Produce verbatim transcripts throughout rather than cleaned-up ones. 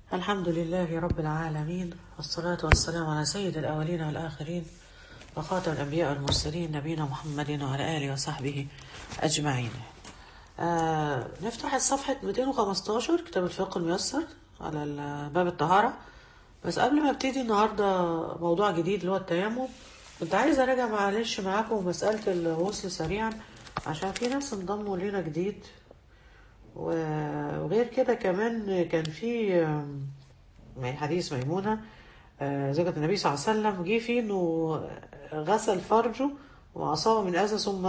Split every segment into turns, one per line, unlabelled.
الحمد لله رب العالمين، والصلاة والسلام على سيد الأولين والآخرين وخاتم الأنبياء والمرسلين نبينا محمد وعلى آله وصحبه أجمعين. آه نفتح الصفحة مئتين وخمستاشر كتاب الفقه الميسر على باب الطهارة. بس قبل ما ابتدي النهاردة موضوع جديد اللي هو التيمم، كنت عايزة أراجع معلش معاكم مسألة الغسل سريعا عشان في ناس انضموا لنا جديد. وغير كده كمان كان في حديث ميمونة زوجة النبي صلى الله عليه وسلم، جه فيه انه غسل فرجه وأصاب من أذى ثم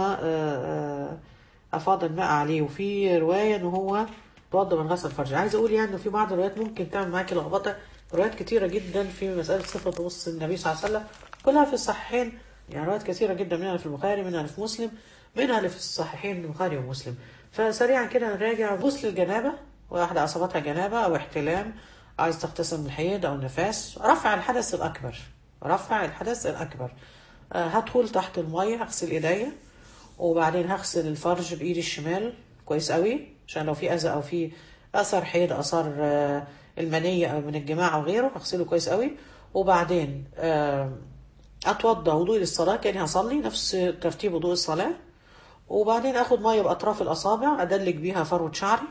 أفاض الماء عليه، وفي رواية انه هو توضى من غسل فرجه. عايز اقول يعني انه في بعض الروايات ممكن تعمل معاكي لخبطة، روايات كتيرة جدا في مسألة صفة غسل النبي صلى الله عليه وسلم كلها في الصحيحين، يعني روايات كتيرة جدا، منها في البخاري منها في مسلم منها اللي في الصحيحين البخاري ومسلم. فسريعا كده نراجع غسل الجنابة، واحدة أصابتها جنابة أو احتلام، عايز تغتسل من الحيض أو النفاس، رفع الحدث الأكبر رفع الحدث الأكبر أه هدخل تحت المية، هغسل إيديا وبعدين هغسل الفرج بإيدي الشمال كويس قوي عشان لو في أذى أو في أثر حيض، أثر أه المنية أو من الجماع أو غيره، هغسله كويس قوي. وبعدين أه أتوضى وضوء للصلاة كأني هصلي نفس ترتيب وضوء الصلاة، وبعدين اخد ميه باطراف الاصابع ادلك بيها فروه شعري،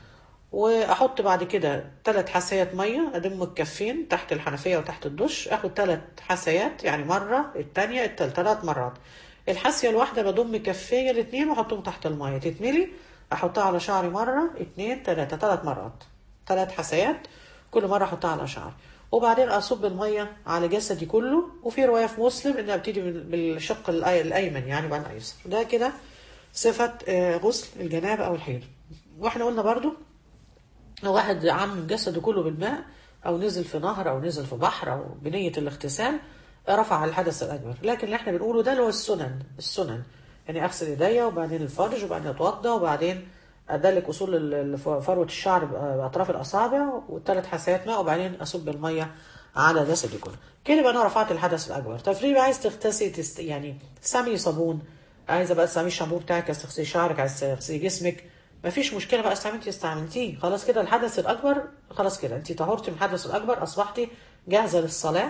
واحط بعد كده ثلاث حسيات ميه ادم الكفين تحت الحنفيه وتحت الدش، اخد ثلاث حسيات يعني مره الثانيه الثالثه ثلاث مرات. الحسيه الواحده بضم كفيه الاثنين واحطهم تحت الميه تتملي، احطها على شعري مره اثنين ثلاثه ثلاث مرات، ثلاث حسيات كل مره احطها على شعري، وبعدين اصب الميه على جسدي كله. وفي روايه في مسلم ان ابتدي بالشق الايمن يعني بعد الايسر. ده كده صفة غسل الجنابة أو الحيض. واحنا قلنا برضو لو واحد عم جسده كله بالماء أو نزل في نهر أو نزل في بحر أو بنية الاغتسال رفع الحدث الأكبر، لكن اللي احنا بنقوله ده اللي هو السنن السنن يعني أغسل إيديا وبعدين الفرج وبعدين أتوضى وبعدين أدلك أصول فروة الشعر بأطراف الأصابع والثلاث حسيات ماء وبعدين أصب المية على جسدي كله. كده بقى أنا رفعت الحدث الأكبر. تفريق عايز تغتسلي تست... يعني تستعملي صابون، عايزه بقى تستعملي الشامبو بتاعك، عايز تغسلي شعرك، عايز تغسلي جسمك، مفيش مشكله بقى، استعملتي استعملتيه خلاص كده الحدث الاكبر خلاص كده انت طهرتي من الحدث الاكبر، اصبحتي جاهزه للصلاه.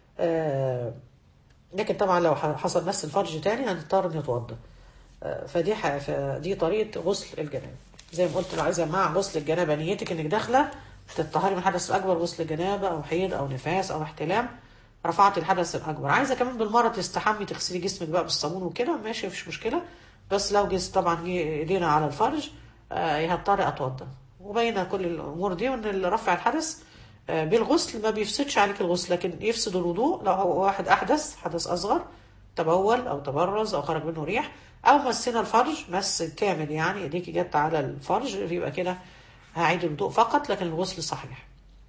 آه لكن طبعا لو حصل مس الفرج تاني هنضطر نتوضى. آه فدي فدي طريقه غسل الجنابه. زي ما قلت لو عايزه مع غسل الجنابه نيتك انك داخله تطهري من الحدث الاكبر، غسل الجنابه او حيض او نفاس او احتلام، رفعت الحدث الاكبر. عايزه كمان بالمره تستحمي تغسلي جسمك بقى بالصابون وكده ماشي مفيش مشكله، بس لو جس طبعا جه ايدينا على الفرج آه هضطر اتوضى. وبين كل الامور دي وان رفع الحدث آه بالغسل ما بيفسدش عليك الغسل، لكن يفسد الوضوء لو هو واحد احدث حدث اصغر، تبول او تبرز او خرج منه ريح او مسنا الفرج مس كامل، يعني ايديكي جت على الفرج يبقى كده هعيد الوضوء فقط لكن الغسل صحيح.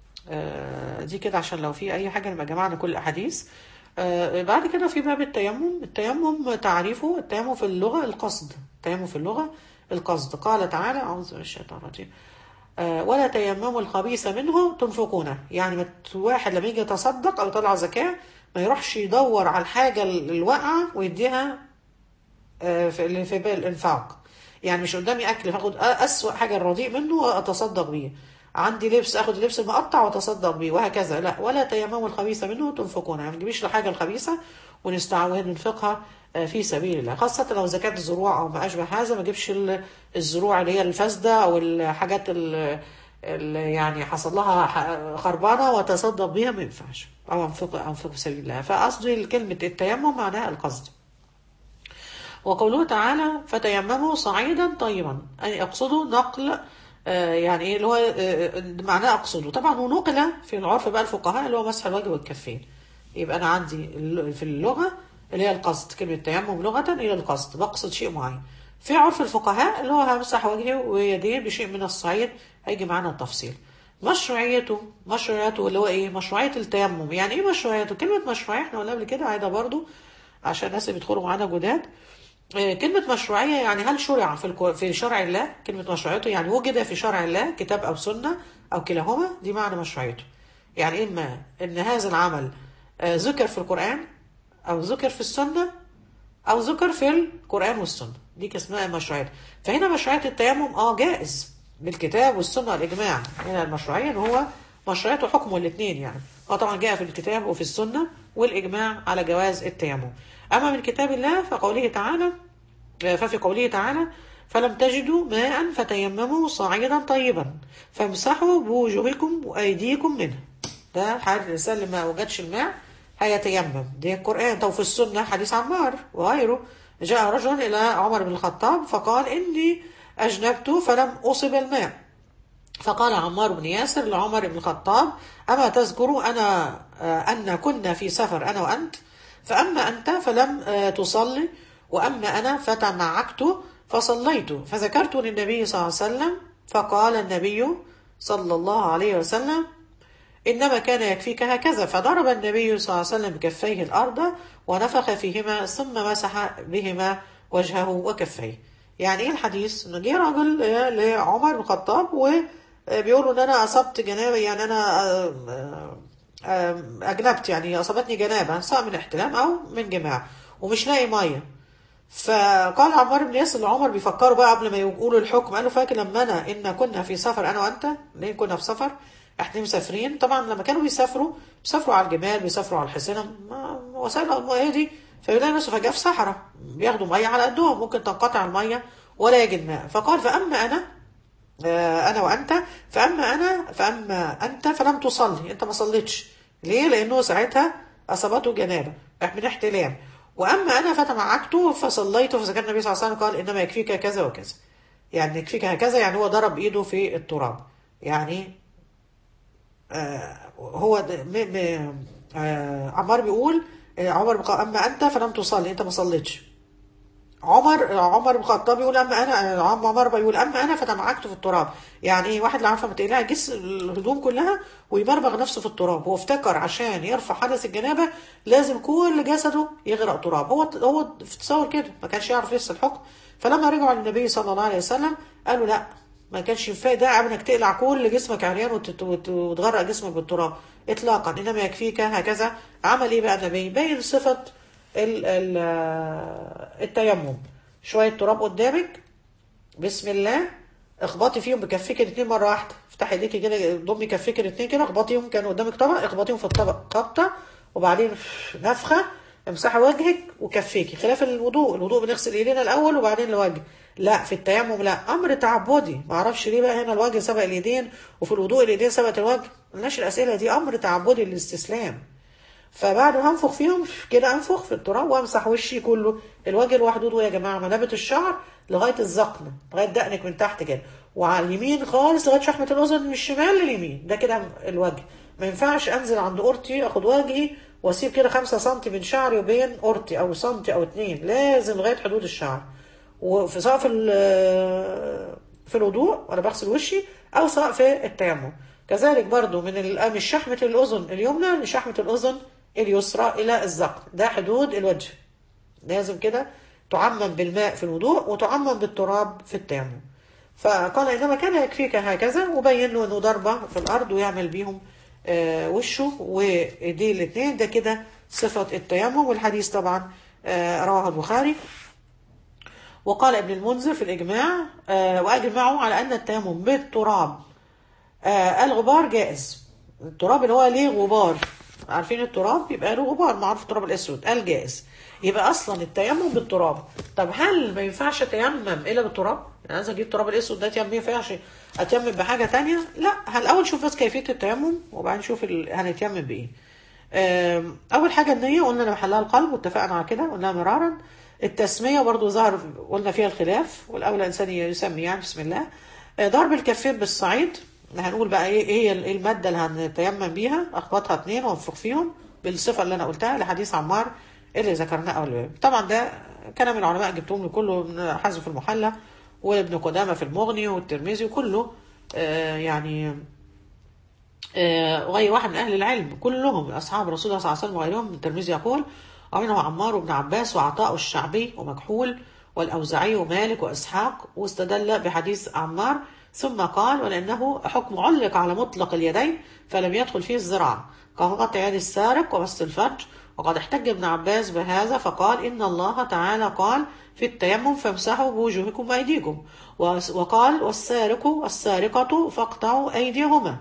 آه دي كده عشان لو في اي حاجه نبقى جمعنا كل الاحاديث. آه بعد كده في باب التيمم. التيمم تعريفه التيمم في اللغه القصد، التيمم في اللغه القصد. قال تعالى اعوذ بالله من الشيطان الرجيم آه ولا تيمموا الخبيث منه تنفقونه، يعني واحد لما يجي يتصدق او يطلع زكاه ما يروحش يدور على الحاجه الواقعه ويديها آه في في بال الانفاق. يعني مش قدامي اكل فاخد اسوأ حاجه الرديء منه واتصدق بيه، عندي لبس اخد اللبس المقطع واتصدق بيه وهكذا، لا. ولا تيمموا الخبيث منه تنفقون، يعني ما تجيبيش الحاجه الخبيثه ونستعوذ ننفقها في سبيل الله، خاصه لو زكاه الزروع او ما اشبه هذا. ما اجيبش الزروع اللي هي الفاسده او الحاجات اللي يعني حصل لها خربانه واتصدق بيها، ما ينفعش، او انفق انفق في سبيل الله. فقصدي كلمه التيمم معناها القصد. وقوله تعالى فتيمموا صعيدا طيبا، أي أقصدوا نقل آه يعني ايه اللي هو آه معناه أقصده طبعا، ونقل في العرف بقى الفقهاء اللي هو مسح الوجه والكفين. يبقى أنا عندي في اللغة اللي هي القصد، كلمة تيمم لغة إلى القصد، بقصد شيء معين. في عرف الفقهاء اللي هو همسح وجهي ويديه بشيء من الصعيد، هيجي معانا التفصيل. مشروعيته مشروعيته اللي هو ايه؟ مشروعية التيمم. يعني ايه مشروعيته؟ كلمة مشروعية احنا قلنا قبل كده عايزة برضو عشان الناس اللي بيدخلوا معانا جداد. كلمة مشروعية يعني هل شرع في في شرع الله؟ كلمة مشروعيته يعني وجد في شرع الله كتاب أو سنة أو كلاهما، دي معنى مشروعيته. يعني إما إن هذا العمل ذكر في القرآن أو ذكر في السنة أو ذكر في القرآن والسنة، دي اسمها مشروعيته. فهنا مشروعية التيمم اه جائز بالكتاب والسنة والإجماع. هنا المشروعية إن هو مشروعيته حكمه الاثنين يعني. هو طبعا جاء في الكتاب وفي السنة والإجماع على جواز التيمم. أما من كتاب الله فقوله تعالى ففي قوله تعالى فلم تجدوا ماء فتيمموا صعيدا طيبا فامسحوا بوجوهكم وأيديكم منه. ده حال الإنسان اللي ما وجدش الماء هيتيمم، دي القرآن. طب في السنة حديث عمار وغيره، جاء رجل إلى عمر بن الخطاب فقال إني أجنبت فلم أصب الماء، فقال عمار بن ياسر لعمر بن الخطاب أما تذكر أنا أن كنا في سفر أنا وأنت، فأما أنت فلم تصلي وأما أنا فتمعكت فصليت، فذكرت للنبي صلى الله عليه وسلم فقال النبي صلى الله عليه وسلم إنما كان يكفيك هكذا، فضرب النبي صلى الله عليه وسلم بكفيه الأرض ونفخ فيهما ثم مسح بهما وجهه وكفيه. يعني إيه الحديث؟ إنه جه راجل لعمر بن الخطاب وبيقولوا إن أنا أصبت جنابة، يعني أنا أجنبت، يعني أصابتني جنابة سواء من احتلام أو من جماع ومش لاقي مية. فقال عمار بن ياسر لعمر بيفكروا بقى قبل ما يقولوا الحكم، قالوا فاكر لما أنا إن كنا في سفر أنا وأنت، ليه كنا في سفر احنا مسافرين. طبعا لما كانوا بيسافروا بيسافروا على الجمال، بيسافروا على الحصينة، وسائل المياه دي، فيلاقي نفسه فجأة في صحراء بياخدوا مية على قدهم، ممكن تنقطع المية ولا يجد ماء. فقال فأما أنا أنا وأنت فأما أنا فأما أنت فلم تصلي، أنت ما صليتش. ليه؟ لأنه ساعتها أصابته جنابة من احتلام، وأما أنا فتمعكت فصليت، فذكر النبي صلى الله عليه وسلم قال إنما يكفيك كذا وكذا. يعني يكفيك هكذا يعني هو ضرب إيده في التراب، يعني آه هو م م آه عمار بيقول آه عمر بقى أما أنت فلم تصلي، أنت ما صليتش. عمر عمر بن الخطاب يقول أما أنا عمر بيقول أما أنا فتمعكت في التراب. يعني إيه؟ واحد اللي عارفة متقلع جس الهدوم كلها ويمرمغ نفسه في التراب، هو افتكر عشان يرفع حدث الجنابة لازم كل جسده يغرق تراب، هو هو تصور كده، ما كانش يعرف لسه الحكم. فلما رجعوا للنبي صلى الله عليه وسلم قالوا لا، ما كانش ينفع ده انك تقلع كل جسمك عريان وتغرق جسمك بالتراب اطلاقا، انما يكفيك هكذا. عمل ايه بقى النبي؟ بين صفه ال ال التيمم. شويه تراب قدامك، بسم الله اخبطي فيهم بكفيك الاثنين مره واحده، افتحي ايديكي كده ضمي كفيك الاثنين كده، اخبطيهم، كانوا قدامك طبق اخبطيهم في الطبق خبطه، وبعدين نفخه، امسحي وجهك وكفيكي. خلاف الوضوء، الوضوء بنغسل ايدينا الاول وبعدين الوجه، لا في التيمم لا، امر تعبدي. ما اعرفش ليه بقى هنا الوجه سبق اليدين وفي الوضوء اليدين سبقت الوجه، ملناش الاسئله دي، امر تعبدي للاستسلام. فبعد ما انفخ فيهم كده انفخ في التراب وامسح وشي كله، الوجه لوحده يا جماعه منابت الشعر لغايه الذقن، لغايه دقنك من تحت كده، وعلى اليمين خالص لغايه شحمه الاذن من الشمال لليمين، ده كده الوجه. ما ينفعش انزل عند قرطي اخد وجهي واسيب كده خمسة سنتي من شعري وبين قرطي او سنتي او اتنين، لازم لغايه حدود الشعر. وفي سواء في في الوضوء وانا بغسل وشي او سواء في التيمم كذلك برضو، من من شحمه الاذن اليمنى لشحمه الاذن اليسرى الى الذقن، ده حدود الوجه. لازم كده تعمم بالماء في الوضوء وتعمم بالتراب في التيمم. فقال انما كان يكفيك هكذا، وبين له انه ضربه في الارض ويعمل بيهم آه وشه وايديه الاثنين، ده كده صفه التيمم. والحديث طبعا آه رواه البخاري. وقال ابن المنذر في الإجماع آه وأجمعوا على أن التيمم بالتراب آه الغبار جائز. التراب اللي هو ليه غبار، عارفين التراب يبقى له غبار، معروف التراب الأسود، الجائز. يبقى أصلا التيمم بالتراب. طب هل ما ينفعش أتيمم إلا بالتراب؟ يعني عايز أجيب التراب الأسود ده أتيمم، ما ينفعش أتيمم بحاجة تانية؟ لا، هالأول شوف بس كيفية التيمم وبعدين شوف ال... هنتيمم بإيه. آه أول حاجة النية، قلنا أنا محلها القلب واتفقنا على كده، قلنا مرارا. التسمية برضو ظهر قلنا فيها الخلاف، والأولى الإنسان يسمي يعني بسم الله. ضرب الكفين بالصعيد، هنقول بقى ايه ايه المادة اللي هنتيمم بيها، اخبطها اتنين وانفخ فيهم بالصفة اللي انا قلتها لحديث عمار اللي ذكرناه اول باب. طبعا ده كلام العلماء جبتهم له كله، ابن حزم في المحلى وابن قدامة في المغني والترمذي وكله آه يعني آه غير واحد من اهل العلم كلهم اصحاب رسول الله صلى الله عليه وسلم وغيرهم. الترمذي يقول ومنهم عمار وابن عباس وعطاء الشعبي ومكحول والأوزعي ومالك وإسحاق، واستدل بحديث عمار ثم قال ولأنه حكم علق على مطلق اليدين فلم يدخل فيه الزراعة كقطع يد السارق ومس الفرج. وقد احتج ابن عباس بهذا فقال إن الله تعالى قال في التيمم فامسحوا بوجوهكم وأيديكم، وقال والسارق والسارقة فاقطعوا أيديهما،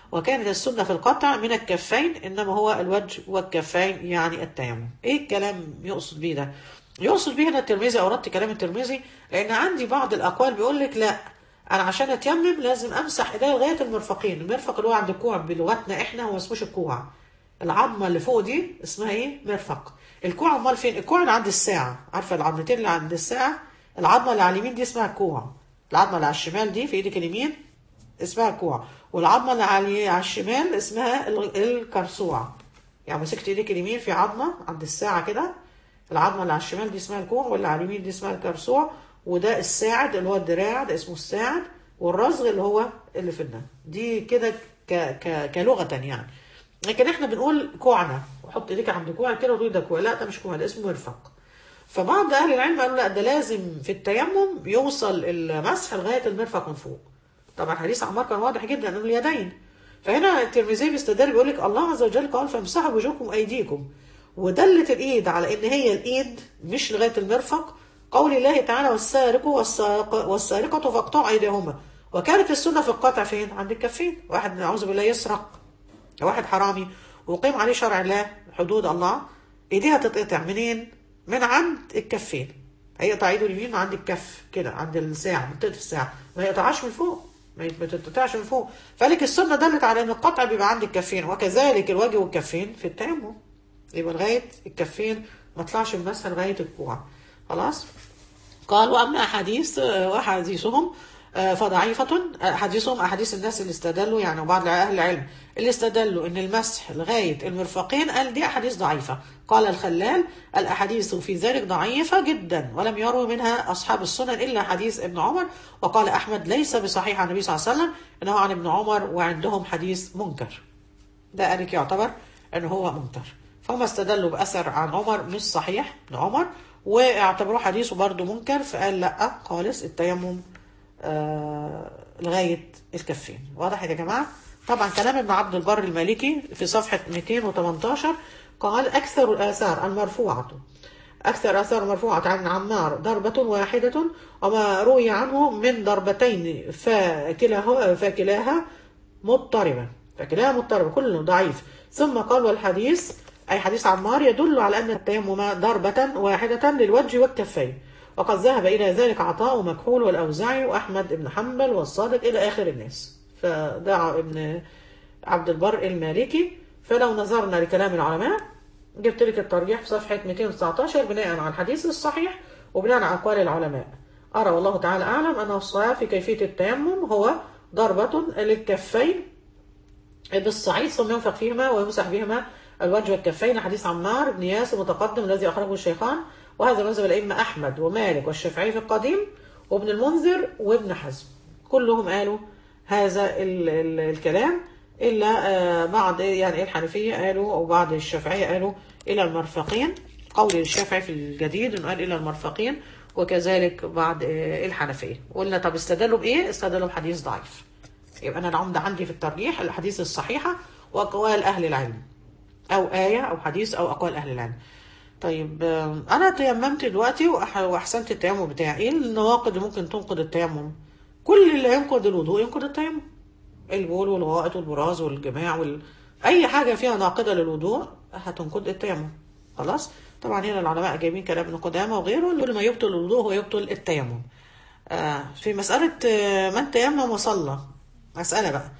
وكانت السنة في القطع من الكفين، إنما هو الوجه والكفين يعني التيمم. إيه الكلام يقصد بيه ده؟ يقصد بيه هنا الترمذي، أوردت كلام الترمذي لأن عندي بعض الأقوال بيقول لك لا، أنا عشان أتيمم لازم أمسح إيديا لغاية المرفقين. المرفق اللي هو عند الكوع بلغتنا إحنا هو اسموش الكوع، العظمة اللي فوق دي اسمها إيه؟ مرفق. الكوع أمال فين؟ الكوع اللي عند الساعة، عارفة العظمتين اللي عند الساعة؟ العظمة اللي على اليمين دي اسمها الكوع، العظمة اللي على الشمال دي في إيدك اليمين اسمها الكوع، والعظمة اللي على على الشمال اسمها الكرسوع. يعني مسكت ايديك اليمين في عظمة عند الساعة كده، العظمة اللي على الشمال دي اسمها الكوع، واللي على اليمين دي اسمها الكرسوع، وده الساعد اللي هو الدراع ده اسمه الساعد، والرزغ اللي هو اللي في النهر. دي كده ك... ك... كلغة يعني. لكن احنا بنقول كوعنا، وحط ايديك عند كوعك كده وتقول ده كوع، لا ده مش كوع، ده اسمه مرفق. فبعض اهل العلم قالوا لا، ده لازم في التيمم يوصل المسح لغاية المرفق من فوق. طبعا حديث عمار كان واضح جدا انه اليدين. فهنا الترمذي بيستدل بيقول لك الله عز وجل قال فامسحوا بوجوهكم وايديكم، ودلت الايد على ان هي الايد مش لغايه المرفق قول الله تعالى والسارق والسارق والسارقه فاقطعوا ايديهما. وكانت السنه في القطع فين؟ عند الكفين. واحد نعوذ بالله يسرق، واحد حرامي ويقيم عليه شرع الله حدود الله، ايديها تتقطع منين؟ من عند الكفين. هيقطع ايده اليمين عند الكف كده، عند الساعه، منطقه الساعه، ما يقطعهاش من فوق، ما بتتقطعش من فوق. فلك السنه دلت على ان القطع بيبقى عند الكفين، وكذلك الوجه والكفين في التيمم يبقى لغايه الكفين، ما طلعش المسح لغايه الكوع. خلاص. قال واما احاديث واحاديثهم فضعيفة. أحاديثهم أحاديث الناس اللي استدلوا يعني، وبعض أهل العلم اللي استدلوا إن المسح لغاية المرفقين قال دي أحاديث ضعيفة. قال الخلال الأحاديث في ذلك ضعيفة جدا، ولم يروي منها أصحاب السنن إلا حديث ابن عمر. وقال أحمد ليس بصحيح عن النبي صلى الله عليه وسلم، إنه عن ابن عمر، وعندهم حديث منكر. ده قالك يعتبر إنه هو منكر، فهم استدلوا بأثر عن عمر مش صحيح ابن عمر، واعتبروه حديثه برضه منكر، فقال لا خالص التيمم آه لغاية الكفين. واضح يا جماعة؟ طبعا كلام ابن عبد البر المالكي في صفحة مئتين وثمانية عشر قال أكثر الآثار المرفوعة أكثر آثار مرفوعة عن عمار ضربة واحدة، وما روي عنه من ضربتين فكلاها فكلاها مضطربة فكلاها مضطربة كله ضعيف. ثم قال والحديث أي حديث عمار يدل على أن التيمم ضربة واحدة للوجه والكفين، وقد ذهب إلى ذلك عطاء ومكحول والأوزاعي وأحمد بن حنبل والصادق إلى آخر الناس. فدعا ابن عبد البر المالكي. فلو نظرنا لكلام العلماء جبت لك الترجيح في صفحة مئتين وتسعة عشر بناء على الحديث الصحيح وبناء على أقوال العلماء. أرى والله تعالى أعلم أن الصواب في كيفية التيمم هو ضربة للكفين بالصعيد ثم ينفق فيهما ويمسح بهما الوجه والكفين، حديث عمار بن ياسر متقدم الذي أخرجه الشيخان. وهذا مذهب الأئمة أحمد ومالك والشافعي في القديم وابن المنذر وابن حزم، كلهم قالوا هذا ال ال الكلام، إلا بعض يعني الحنفية قالوا أو بعض الشافعية قالوا إلى المرفقين. قول الشافعي في الجديد إنه قال إلى المرفقين، وكذلك بعض الحنفية. قلنا طب استدلوا بإيه؟ استدلوا بحديث ضعيف. يبقى أنا العمدة عندي في الترجيح الحديث الصحيحة وأقوال أهل العلم، أو آية أو حديث أو أقوال أهل العلم. طيب أنا تيممت دلوقتي وأحسنت التيمم بتاعي، إيه النواقض اللي ممكن تنقض التيمم؟ كل اللي ينقض الوضوء ينقض التيمم، البول والغائط والبراز والجماع وال... أي حاجة فيها ناقضة للوضوء هتنقض التيمم. خلاص. طبعا هنا العلماء جايبين كلام ابن قدامة وغيره اللي ما يبطل الوضوء هو يبطل التيمم. آه في مسألة من تيمم وصلى، مسألة بقى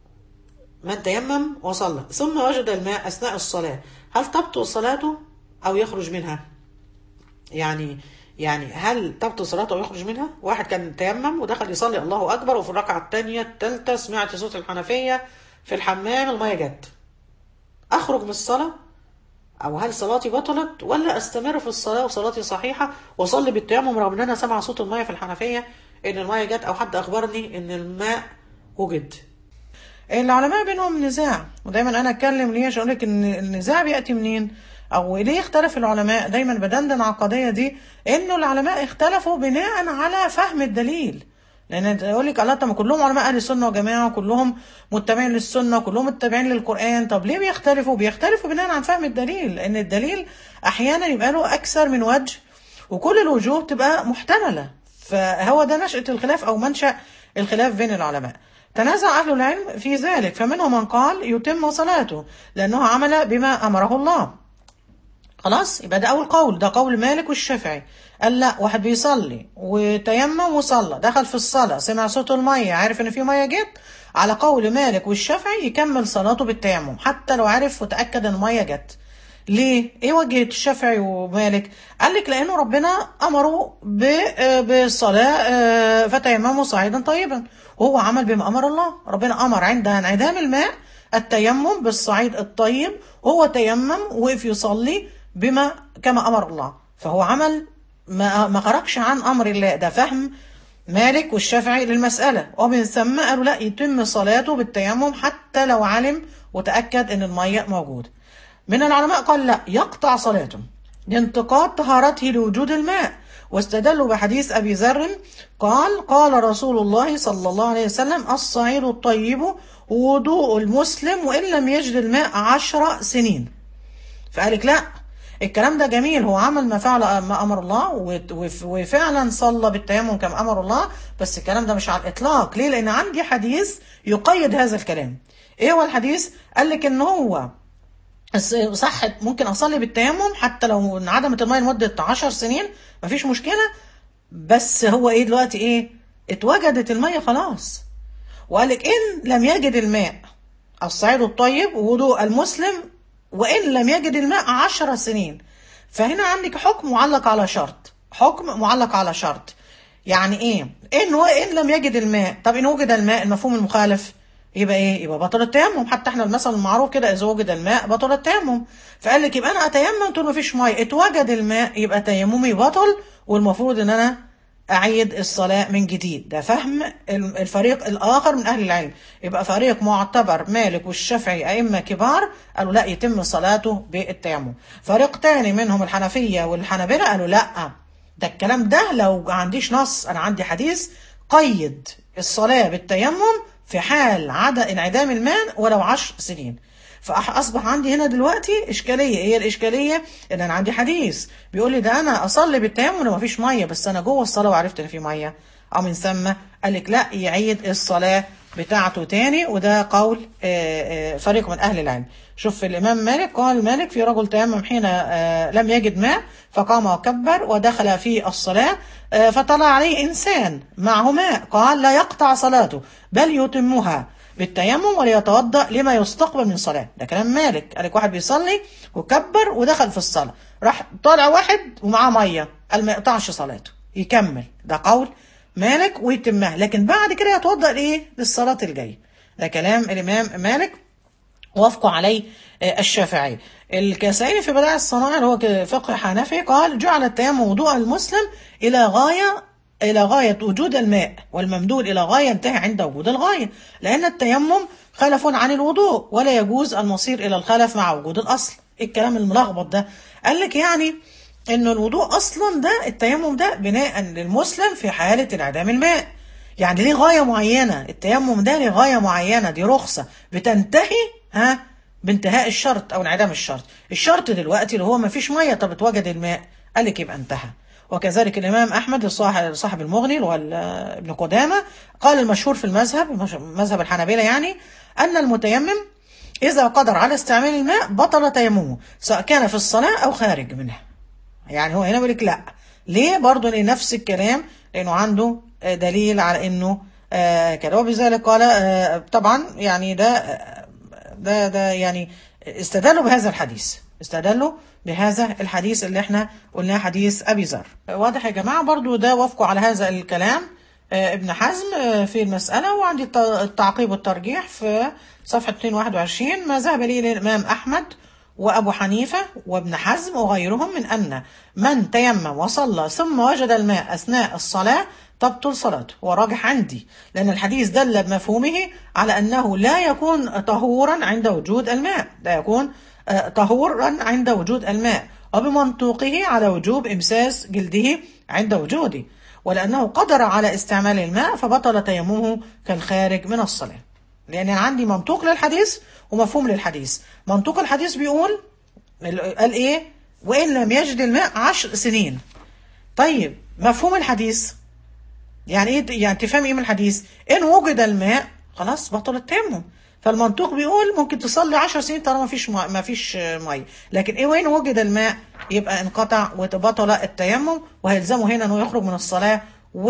من تيمم وصلى ثم وجد الماء أثناء الصلاة، هل تبطل صلاته أو يخرج منها؟ يعني يعني هل تبطل صلاته أو يخرج منها؟ واحد كان تيمم ودخل يصلي الله أكبر، وفي الركعة الثانية الثالثة سمعت صوت الحنفية في الحمام المية جت، أخرج من الصلاة؟ أو هل صلاتي بطلت ولا أستمر في الصلاة وصلاتي صحيحة وأصلي بالتيمم رغم أن أنا سمع صوت المية في الحنفية إن المية جت، أو حد أخبرني إن الماء وجد؟ العلماء بينهم نزاع، ودايما انا اتكلم ليه عشان اقول لك ان النزاع بياتي منين او ليه اختلف العلماء. دايما بدندن على القضيه دي انه العلماء اختلفوا بناء على فهم الدليل، لان يقول لك الله طب كلهم علماء اهل السنه وجماعه وكلهم متبعين للسنه وكلهم متبعين للقران، طب ليه بيختلفوا؟ بيختلفوا بناء على فهم الدليل، لان الدليل احيانا يبقى له اكثر من وجه وكل الوجوه تبقى محتمله، فهو ده نشأة الخلاف او منشأ الخلاف بين العلماء. تنازع أهل العلم في ذلك، فمنهم من قال يتم صلاته لأنه عمل بما أمره الله. خلاص، يبقى ده أول قول، ده قول مالك والشافعي. قال لا، واحد بيصلي وتيمم وصلى، دخل في الصلاة سمع صوت المية، عارف إن في مية جت، على قول مالك والشافعي يكمل صلاته بالتيمم حتى لو عارف وتأكد إن المية جت. ليه؟ ايه وجه الشافعي ومالك؟ قال لك لانه ربنا امره بالصلاه فتيمموا صعيدا طيبا، وهو عمل بما امر الله. ربنا امر عند انعدام الماء التيمم بالصعيد الطيب، وهو تيمم وقف يصلي بما كما امر الله، فهو عمل ما ما خرجش عن امر الله. ده فهم مالك والشافعي للمساله، ومن ثم قالوا لا، يتم صلاته بالتيمم حتى لو علم وتاكد ان الميه موجوده. من العلماء قال لا، يقطع صلاته لانتقاض طهارته لوجود الماء، واستدلوا بحديث أبي ذر قال قال رسول الله صلى الله عليه وسلم الصعيد الطيب وضوء المسلم وإن لم يجد الماء عشر سنين. فقالك لا، الكلام ده جميل، هو عمل ما فعل ما أمر الله وفعلا صلى بالتيمم كما أمر الله، بس الكلام ده مش على الإطلاق. ليه؟ لأن عندي حديث يقيد هذا الكلام. إيه هو الحديث؟ قال لك إن هو صح ممكن اصلي بالتيمم حتى لو انعدمت الميه لمده عشر سنين، مفيش مشكله، بس هو ايه دلوقتي؟ ايه؟ اتوجدت الميه خلاص. وقالك ان لم يجد الماء الصعيد الطيب وضوء المسلم وان لم يجد الماء عشر سنين. فهنا عندك حكم معلق على شرط، حكم معلق على شرط. يعني ايه؟ ان وان لم يجد الماء. طب ان وجد الماء، المفهوم المخالف يبقى ايه؟ يبقى بطل التيمم. حتى احنا المثل المعروف كده، اذا وجد الماء بطل التيمم. فقال لك يبقى انا اتيمم طول ما فيش ميه، اتوجد الماء يبقى تيممي بطل، والمفروض ان انا اعيد الصلاه من جديد. ده فهم الفريق الاخر من اهل العلم. يبقى فريق معتبر مالك والشافعي ائمه كبار قالوا لا، يتم صلاته بالتيمم. فريق تاني منهم الحنفيه والحنابلة قالوا لا، ده الكلام ده لو ما عنديش نص، انا عندي حديث قيد الصلاه بالتيمم في حال عدم انعدام الماء ولو عشر سنين. فأصبح عندي هنا دلوقتي إشكالية. هي الإشكالية إن أنا عندي حديث بيقول لي ده أنا أصلي بالتيمم لو مفيش مية، بس أنا جوه الصلاة وعرفت إن في مية، أو من ثم قال لك لا، يعيد الصلاة بتاعته تاني. وده قول فريق من أهل العلم. شوف الإمام مالك، قال مالك في رجل تيمم حين لم يجد ماء فقام وكبر ودخل في الصلاة فطلع عليه إنسان معه ماء، قال لا يقطع صلاته بل يتمها بالتيمم وليتوضأ لما يستقبل من صلاة. ده كلام مالك. قال لك واحد بيصلي وكبر ودخل في الصلاة، راح طالع واحد ومعاه مية، قال ما يقطعش صلاته، يكمل. ده قول مالك ويتمها، لكن بعد كده يتوضأ لإيه؟ للصلاة الجاية. ده كلام الإمام مالك، وافقوا عليه الشافعي. الكسائي في بدائع الصنائع اللي هو فقه حنفي قال جعل التيمم وضوء المسلم إلى غاية إلى غاية وجود الماء، والممدود إلى غاية ينتهي عند وجود الغاية، لأن التيمم خلف عن الوضوء ولا يجوز المصير إلى الخلف مع وجود الأصل. الكلام الملخبط ده قال لك يعني إنه الوضوء أصلا ده، التيمم ده بناء للمسلم في حالة انعدام الماء. يعني ليه غاية معينة، التيمم ده ليه غاية معينة، دي رخصة بتنتهي ها بانتهاء الشرط أو انعدام الشرط. الشرط دلوقتي اللي هو ما فيش مية، طب اتوجد الماء، قال لك يبقى انتهى. وكذلك الإمام أحمد صاحب المغني وابن قدامة قال المشهور في المذهب، مذهب الحنابلة يعني، أن المتيمم إذا قدر على استعمال الماء بطل تيممه سواء كان في الصلاة أو خارج منها. يعني هو هنا بيقول لك لا، ليه؟ برضه نفس الكلام، لأنه عنده دليل على أنه كده. وبذلك قال طبعا يعني ده ده ده يعني استدلوا بهذا الحديث، استدلوا بهذا الحديث اللي احنا قلناه حديث أبي ذر. واضح يا جماعة؟ برضو ده وافقوا على هذا الكلام ابن حزم في المسألة. وعندي التعقيب والترجيح في صفحة مئتين وواحد وعشرين، ما ذهب ليه الإمام أحمد وأبو حنيفة وابن حزم وغيرهم من أن من تيمم وصلى ثم وجد الماء أثناء الصلاة تبطل صلاته. وراجح عندي لأن الحديث دل بمفهومه على أنه لا يكون طهورا عند وجود الماء، لا يكون طهورا عند وجود الماء، وبمنطوقه على وجوب إمساس جلده عند وجوده، ولأنه قدر على استعمال الماء فبطل تيممه كالخارج من الصلاة. لأن أنا عندي منطوق للحديث ومفهوم للحديث. منطوق الحديث بيقول قال إيه؟ وإن لم يجد الماء عشر سنين. طيب مفهوم الحديث يعني إيه؟ يعني تفهم إيه من الحديث؟ إن وجد الماء خلاص بطل التيمم. فالمنطوق بيقول ممكن تصلي عشر سنين طالما ما فيش ما فيش ميه، لكن ايه وين وجد الماء يبقى انقطع وبطل التيمم، وهيلزمه هنا انه يخرج من الصلاه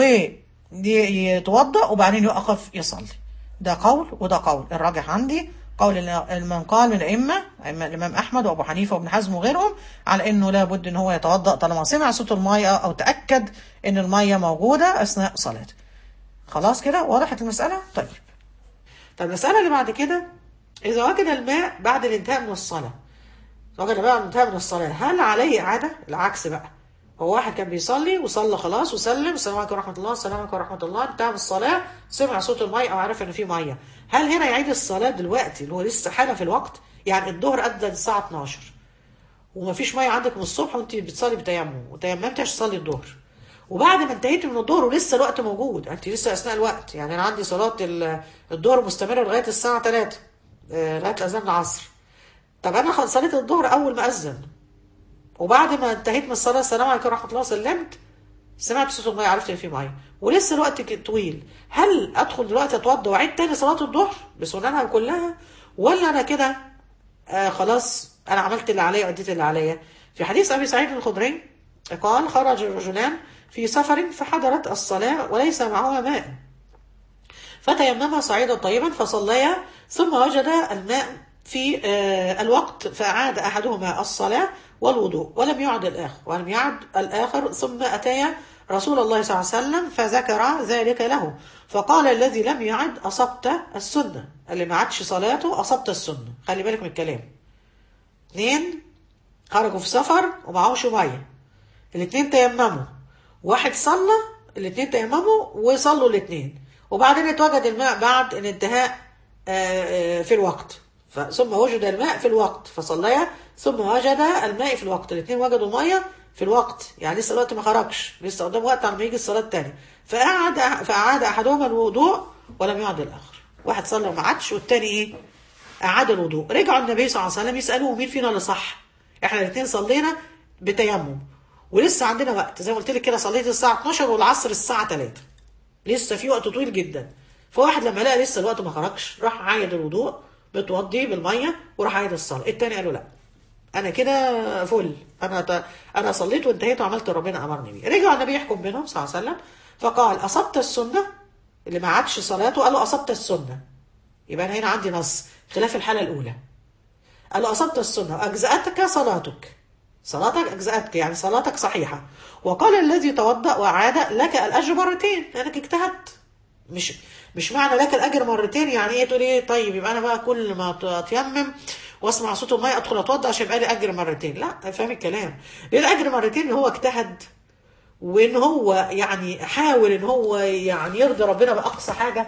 ويتوضا وبعدين يقف يصلي. ده قول وده قول. الراجح عندي قول من قال من الائمه الامام احمد وابو حنيفه وابن حزم وغيرهم على انه لابد ان هو يتوضا طالما سمع صوت الميه او تاكد ان الميه موجوده اثناء صلاته. خلاص كده وضحت المساله. طيب طب المسألة اللي بعد كده، إذا وجد الماء بعد الانتهاء من الصلاة، وجد الماء بعد الانتهاء من الصلاة، هل عليه إعادة؟ العكس بقى. هو واحد كان بيصلي وصلى خلاص وسلم السلام عليكم ورحمة الله السلام عليكم ورحمة الله، انتهى من الصلاة، سمع صوت المية أو عرف إن في مية، هل هنا يعيد الصلاة دلوقتي اللي هو لسه حالا في الوقت؟ يعني الظهر أدى الساعة اتناشر ومفيش مية عندك من الصبح وأنت بتصلي بتيمم وتيممتي عشان تصلي الظهر، وبعد ما انتهيت من الظهر ولسه الوقت موجود، انت لسه اثناء الوقت، يعني انا عندي صلاه الظهر مستمره لغايه الساعه تلاتة لغايه اذان العصر. طب انا صليت الظهر اول ما اذن، وبعد ما انتهيت من الصلاه السلام عليكم ورحمه الله سلمت، سمعت صوت الميه عرفت ان في ميه ولسه الوقت طويل، هل ادخل دلوقتي اتوضى واعيد تاني صلاه الظهر بسننها كلها، ولا انا كده آه خلاص انا عملت اللي عليا واديت اللي عليا؟ في حديث ابي سعيد الخدري قال خرج رجلان في سفر فحضرت الصلاة وليس معهما ماء فتيمما صعيدا طيبا فصليا ثم وجد الماء في الوقت فأعاد أحدهما الصلاة والوضوء ولم يعد الآخر ولم يعد الآخر ثم أتيا رسول الله صلى الله عليه وسلم فذكر ذلك له فقال الذي لم يعد أصبت السنة، اللي ما عادش صلاته أصبت السنة. خلي بالك من الكلام. اثنين خرجوا في سفر ومعهوش مية، الاثنين تيمموا، واحد صلى، الاثنين تيمموا وصلوا الاثنين، وبعدين اتوجد الماء بعد الانتهاء في الوقت ثم وجد الماء في الوقت فصليا ثم وجد الماء في الوقت، الاثنين وجدوا ميه في الوقت، يعني لسه الوقت ما خرجش، لسه قدام وقت على ما يجي الصلاه الثانيه، فقعد فاعاد احدهما الوضوء ولم يعد الاخر. واحد صلى وما عادش والثاني ايه اعاد الوضوء. رجعوا النبي صلى الله عليه وسلم يسالوه مين فينا اللي صح؟ احنا الاثنين صلينا بتيمم ولسه عندنا وقت، زي ما قلت لك كده صليت الساعه اتناشر والعصر الساعه تلاتة، لسه في وقت طويل جدا. فواحد لما لقى لسه الوقت ما خرجش راح عايد الوضوء متوضي بالميه وراح عايد الصلاه. التاني قال له لا انا كده فل، انا ت... انا صليت وانتهيت وعملت ربنا امرني بيه. رجع النبي يحكم بينهم صلى الله عليه وسلم فقال اصبت السنه، اللي ما عادش صلاته قال له اصبت السنه، يبقى انا هنا عندي نص خلاف الحاله الاولى. قال له اصبت السنه واجزاتك صلاتك، صلاتك اجزاتك يعني صلاتك صحيحه. وقال الذي توضأ وعاد لك الاجر مرتين لانك اجتهدت. مش مش معنى لك الاجر مرتين يعني ايه تقول ايه طيب يبقى انا بقى كل ما اتيمم واسمع صوت الميه ادخل اتوضا عشان يبقى لي اجر مرتين، لا فاهم الكلام. ليه الاجر مرتين؟ ان هو اجتهد وان هو يعني حاول ان هو يعني يرضي ربنا باقصى حاجه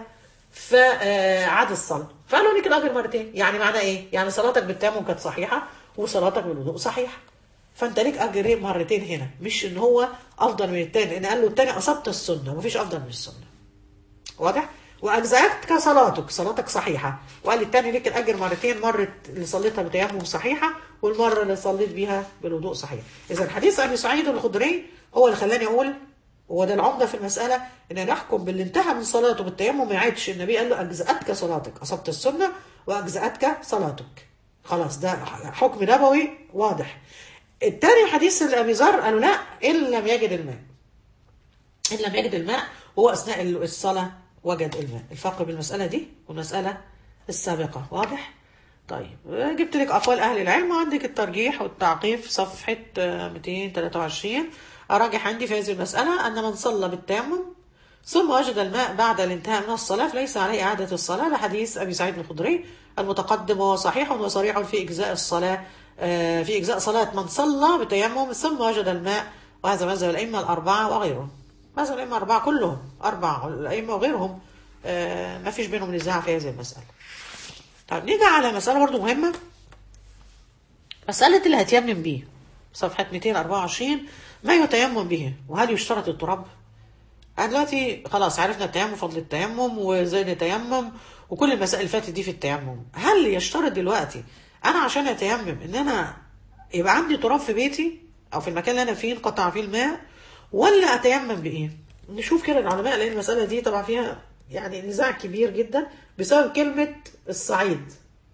فعاد الصلاه، فقالوا لك الاجر مرتين. يعني معناه ايه؟ يعني صلاتك بالتيمم كانت صحيحه وصلاتك بالوضوء صحيحه، فانت ليك اجرين مرتين هنا، مش ان هو افضل من الثاني، لان قال له الثاني اصبت السنه ومفيش افضل من السنه. واضح؟ واجزاتك صلاتك، صلاتك صحيحه. وقال الثاني ليك الاجر مرتين، مره اللي صليتها بتيمم صحيحه والمره اللي صليت بيها بالوضوء صحيح. اذا حديث ابي سعيد الخدري هو اللي خلاني اقول، هو ده العمده في المساله، ان نحكم باللي انتهى من صلاته بالتيمم ما يعيدش. النبي قال له اجزاتك صلاتك، اصبت السنه واجزاتك صلاتك. خلاص ده حكم نبوي واضح. الثاني حديث ابي ذر قالوا لا ان لم يجد الماء، ان لم يجد الماء هو اثناء الصلاه وجد الماء. الفرق بين المساله دي والمساله السابقه واضح؟ طيب جبت لك اقوال اهل العلم وعندك الترجيح والتعقيب في صفحه مئتين وثلاثة وعشرين. اراجح عندي في هذه المساله ان من صلى بالتيمم ثم وجد الماء بعد الانتهاء من الصلاه فليس عليه اعاده الصلاه، لحديث ابي سعيد الخدري المتقدم وهو صحيح وصريح في اجزاء الصلاه، في اجزاء صلاه من صلى بتيمم ثم وجد الماء، وهذا مذهب الائمه الاربعه وغيرهم. مذهب الائمه الاربعه كلهم اربع الائمه وغيرهم ما فيش بينهم نزاع في هذه المساله. طيب نيجي على مساله برضو مهمه، مساله اللي هتيمم بيه، صفحه مئتين وأربعة وعشرين. ما يتيمم به وهل يشترط التراب؟ انا دلوقتي خلاص عرفنا التيمم، فضل التيمم وازاي نتيمم وكل المسائل اللي فاتت دي في التيمم. هل يشترط دلوقتي انا عشان اتيمم ان انا يبقى عندي تراب في بيتي او في المكان اللي انا فيه انقطع فيه الماء، ولا اتيمم بايه؟ نشوف كده العلماء، لان المساله دي طبعا فيها يعني نزاع كبير جدا بسبب كلمة الصعيد.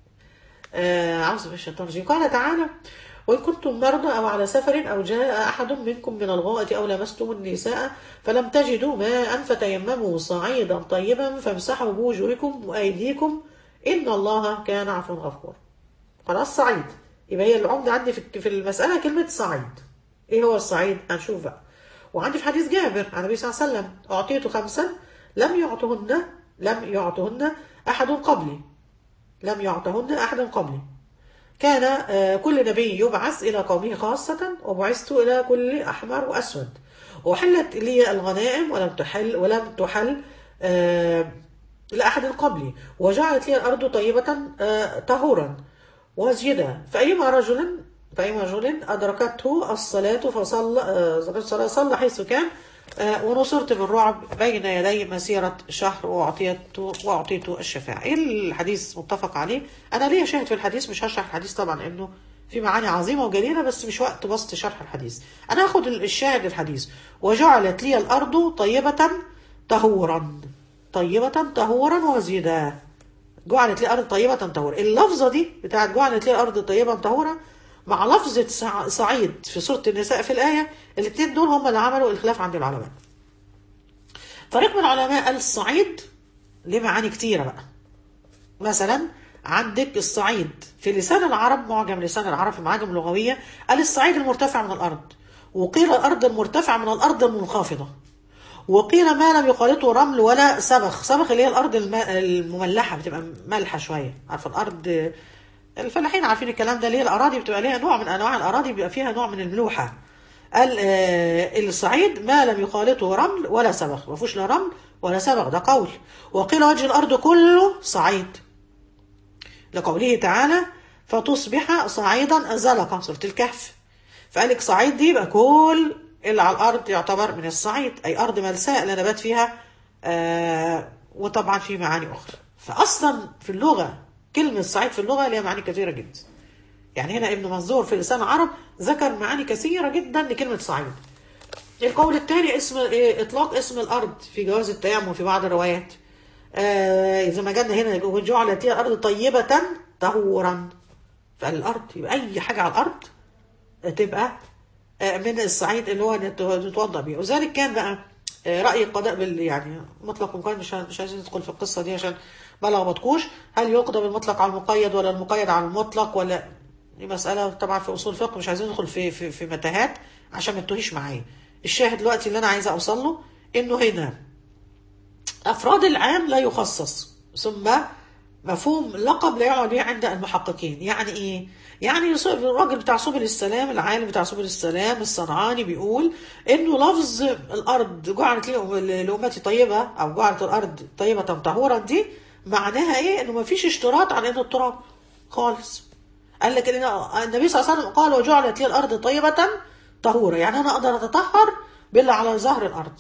آه أعوذ بالله من الشيطان الرجيم. قال تعالى: وإن كنتم مرضى أو على سفر أو جاء أحد منكم من الغائط أو لمستم النساء فلم تجدوا ماء فتيمموا صعيدا طيبا فامسحوا بوجوهكم وأيديكم إن الله كان عفوا غفورا. خلاص صعيد، يبقى هي العمدة عندي في في المسألة كلمة صعيد. إيه هو الصعيد؟ هنشوف بقى. وعندي في حديث جابر عن النبي صلى الله عليه وسلم: أعطيت خمسا لم يعطهن لم يعطهن أحد قبلي لم يعطهن أحد قبلي كان آه، كل نبي يبعث إلى قومه خاصة وبعثت إلى كل أحمر وأسود وحلت لي الغنائم ولم تحل ولم تحل آه، لأحد قبلي وجعلت لي الأرض طيبة آه، طهورا وزيدا فأيما رجل فأيما رجل أدركته الصلاة فصلى آه، صلى صلى حيث كان آه، ونصرت بالرعب بين يدي مسيرة شهر وأعطيت وأعطيت الشفاعة. إيه الحديث متفق عليه. أنا ليا شاهد في الحديث، مش هشرح الحديث طبعا لأنه في معاني عظيمة وجليلة، بس مش وقت بسط شرح الحديث. أنا هاخد الشاهد الحديث: وجعلت لي الأرض طيبة طهورا طيبة طهورا وزيدا. جعلت لي الأرض طيبة طهورا. اللفظة دي بتاعت جعلت لي الأرض طيبة طهورا مع لفظة سع- صعيد في سورة النساء في الآية، الاثنين دول هم اللي عملوا الخلاف عند العلماء. فريق من العلماء قال الصعيد ليه معاني كتيرة بقى. مثلا عندك الصعيد في لسان العرب، معجم لسان العرب في معاجم لغوية، قال الصعيد المرتفع من الأرض، وقيل الأرض المرتفع من الأرض المنخفضة، وقيل ما لم يخالطه رمل ولا سبخ. سبخ اللي هي الأرض الم- المملحة، بتبقى مالحة شوية. عارفة الأرض، الفلاحين عارفين الكلام ده، اللي هي الأراضي بتبقى ليها نوع من أنواع الأراضي بيبقى فيها نوع من الملوحة. قال آه الصعيد ما لم يخالطه رمل ولا سبخ، ما فيهوش لا رمل ولا سبخ، ده قول. وقيل وجه الأرض كله صعيد لقوله تعالى: فتصبح صعيدا زلقا، سورة الكهف. فقال لك صعيد دي يبقى كل اللي على الأرض يعتبر من الصعيد، أي أرض ملساء لا نبات فيها. آه وطبعا في معاني أخرى. فأصلا في اللغة كلمة صعيد في اللغة لها معاني كثيرة جدا. يعني هنا ابن منظور في لسان العرب ذكر معاني كثيرة جدا لكلمة صعيد. القول الثاني اسم إيه؟ إطلاق اسم الأرض في جواز التيمم في بعض الروايات. آه زي ما جالنا هنا: وجعلت لي الأرض طيبة طهورا. فقال الأرض يبقى أي حاجة على الأرض تبقى آه من الصعيد اللي هو نتوضأ بيه. وذلك كان بقى آه رأي القضاء بال يعني مطلق ومقيد. مش مش عايزين ندخل في القصة دي عشان ما لخبطكوش. هل يقضى بالمطلق على المقيد ولا المقيد على المطلق، ولا دي مسألة طبعا في أصول الفقه، مش عايزين ندخل في في في متاهات عشان ما تتوهيش معايا. الشاهد دلوقتي اللي أنا عايزة أوصل له إنه هنا أفراد العام لا يخصص، ثم مفهوم لقب لا يعلى به عند المحققين. يعني إيه؟ يعني الراجل بتاع سبل السلام، العالم بتاع سبل السلام الصنعاني، بيقول إنه لفظ الأرض جعلت لأمتي طيبة أو جعلت الأرض طيبة طهورا دي معناها إيه؟ إنه مفيش اشتراط على إنه التراب خالص. قال لك ان النبي صلى الله عليه وسلم قال: وجعلت لي الارض طيبه طهوره، يعني انا اقدر اتطهر بالله على ظهر الارض.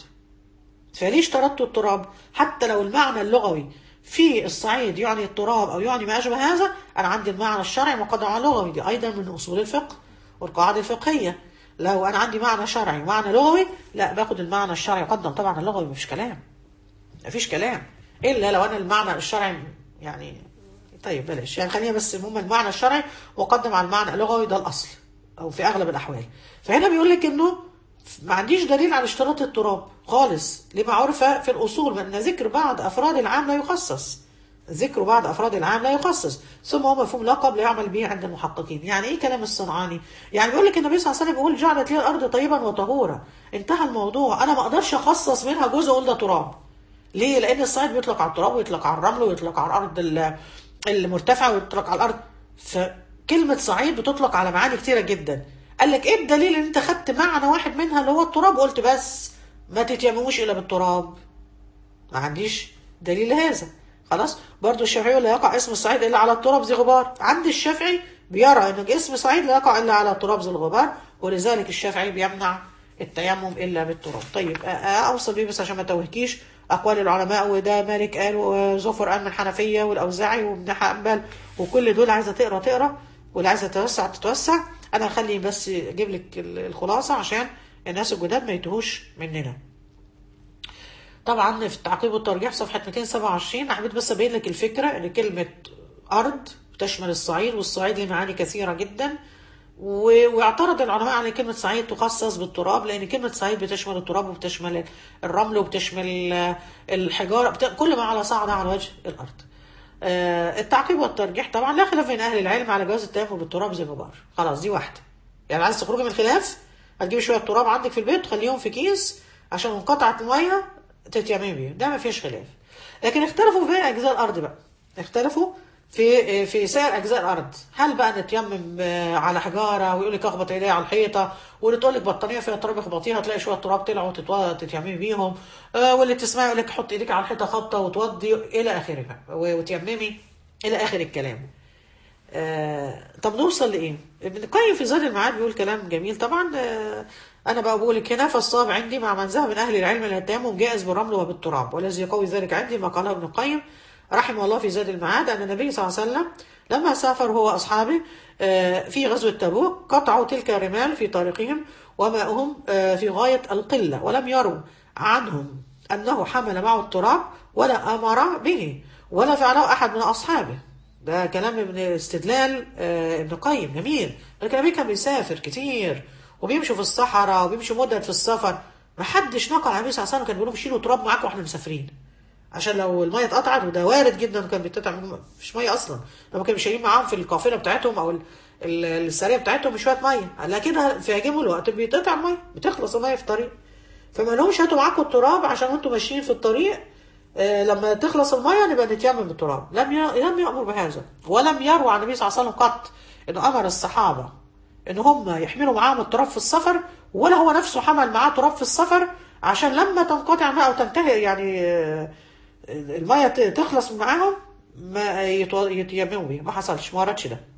فليه اشترطت التراب؟ حتى لو المعنى اللغوي في الصعيد يعني التراب او يعني ما اشبه هذا، انا عندي المعنى الشرعي مقدم على اللغوي. دي ايضا من اصول الفقه والقواعد الفقهيه. لو انا عندي معنى شرعي ومعنى لغوي، لا باخد المعنى الشرعي يقدم طبعا اللغوي. مفيش كلام مفيش كلام الا لو انا المعنى الشرعي يعني. طيب بلاش يعني، خلينا بس المهم المعنى الشرعي مقدم على المعنى اللغوي، ده الاصل او في اغلب الاحوال. فهنا بيقول لك انه ما عنديش دليل على اشتراط التراب خالص، لما عرف في الاصول بان ذكر بعض افراد العام لا يخصص. ذكر بعض افراد العام لا يخصص، ثم هو مفهوم لقب لا يعمل به عند المحققين. يعني ايه كلام الصنعاني؟ يعني بيقول لك النبي صلى الله عليه وسلم بيقول: جعلت لي الارض طيبا وطهورا، انتهى الموضوع. انا ما اقدرش اخصص منها جزء اقول ده تراب. ليه؟ لان الصعيد بيطلق على التراب ويطلق على الرمل ويطلق على الارض المرتفع ويطلق على الارض. فكلمه صعيد بتطلق على معاني كتيره جدا. قال لك ايه الدليل ان انت خدت معنى واحد منها اللي هو التراب قلت بس ما تتيمموش الا بالتراب؟ ما عنديش دليل لهذا. خلاص. برضو الشافعي لا يقع اسم الصعيد الا على التراب ذي غبار. عند الشافعي بيرى ان اسم صعيد لا يقع الا على التراب ذي الغبار، ولذلك الشافعي بيمنع التيمم الا بالتراب. طيب اوصل بيه بس عشان ما توهكيش اقوال العلماء. وده مالك قال، وزفر قال من الحنفيه، والاوزاعي وابن حنبل، وكل دول عايزه تقرا تقرا، واللي عايزه تتوسع تتوسع. انا هخلي بس اجيب لك الخلاصه عشان الناس الجداد ما يتوهوش مننا. طبعا في التعقيب والترجيح صفحة مئتين وسبعة وعشرين حبيت بس ابين لك الفكرة ان كلمة ارض تشمل الصعيد، والصعيد له معاني كثيرة جدا. و- واعترض العلماء على كلمة صعيد تخصص بالتراب، لأن كلمة صعيد بتشمل التراب وبتشمل الرمل وبتشمل آه، الحجارة، بت... كل ما على صعد على وجه الأرض. آه، التعقيب والترجيح طبعا لا خلاف بين أهل العلم على جواز التيمم بالتراب زي ما بقر. خلاص دي واحدة. يعني عايز تخرجي من الخلاف، هتجيبي شوية تراب عندك في البيت تخليهم في كيس عشان منقطعة المية تتيممي بيهم، ده ما فيش خلاف. لكن اختلفوا في أجزاء الأرض بقى، اختلفوا في في سائر اجزاء الارض. هل بقى نتيمم آه، على حجاره، ويقول لك اخبط ايديا على الحيطه، واللي تقول لك بطانيه فيها تراب اخبطيها تلاقي شويه تراب طلعوا تتو- تتيممي بيهم، آه، واللي تسمعي يقول لك حط ايديك على الحيطه خبطه وتوضي الى اخره بقى و- وتيممي الى اخر الكلام. آه طب نوصل لايه؟ ابن القيم في زاد المعاد بيقول كلام جميل طبعا. آه انا بقى بقول لك هنا، فالصواب عندي مع من ذهب من اهل العلم ان التيمم جائز بالرمل وبالتراب، والذي يقوي ذلك عندي ما قاله ابن القيم رحمه الله في زاد المعاد ان النبي صلى الله عليه وسلم لما سافر هو واصحابه آه في غزوه تبوك قطعوا تلك الرمال في طريقهم وماؤهم آه في غايه القله، ولم يروا عنهم انه حمل معه التراب ولا امر به ولا فعله احد من اصحابه. ده كلام ابن استدلال آه، ابن قيم جميل. لكن النبي كان بيسافر كتير وبيمشوا في الصحراء وبيمشوا مدة في السفر، ما حدش نقل عن النبي صلى الله عليه وسلم كان بيقولوا شيلوا تراب معاكم واحنا مسافرين عشان لو الميه اتقطعت، وده وارد جدا كان بيتقطع منهم مفيش ميه اصلا، لما كانوا شايلين معاهم في القافله بتاعتهم او ال- ال- السريه بتاعتهم شويه ميه، لكن في هجموا الوقت بيتقطع الميه، بتخلص الميه في الطريق، فما لهمش هاتوا معاكم التراب عشان وانتم ماشيين في الطريق آه، لما تخلص الميه نبقى نتيمم بالتراب. لم ي- لم يأمر بهذا، ولم يروى عن النبي صلى الله عليه وسلم قط انه امر الصحابه ان هم يحملوا معاهم التراب في السفر، ولا هو نفسه حمل معاه تراب في السفر عشان لما تنقطع الماء او تنتهي يعني آه، الميه ت- تخلص من معاهم ما يتو- يتيمموا بيه. ما حصلش، ما وردش ده.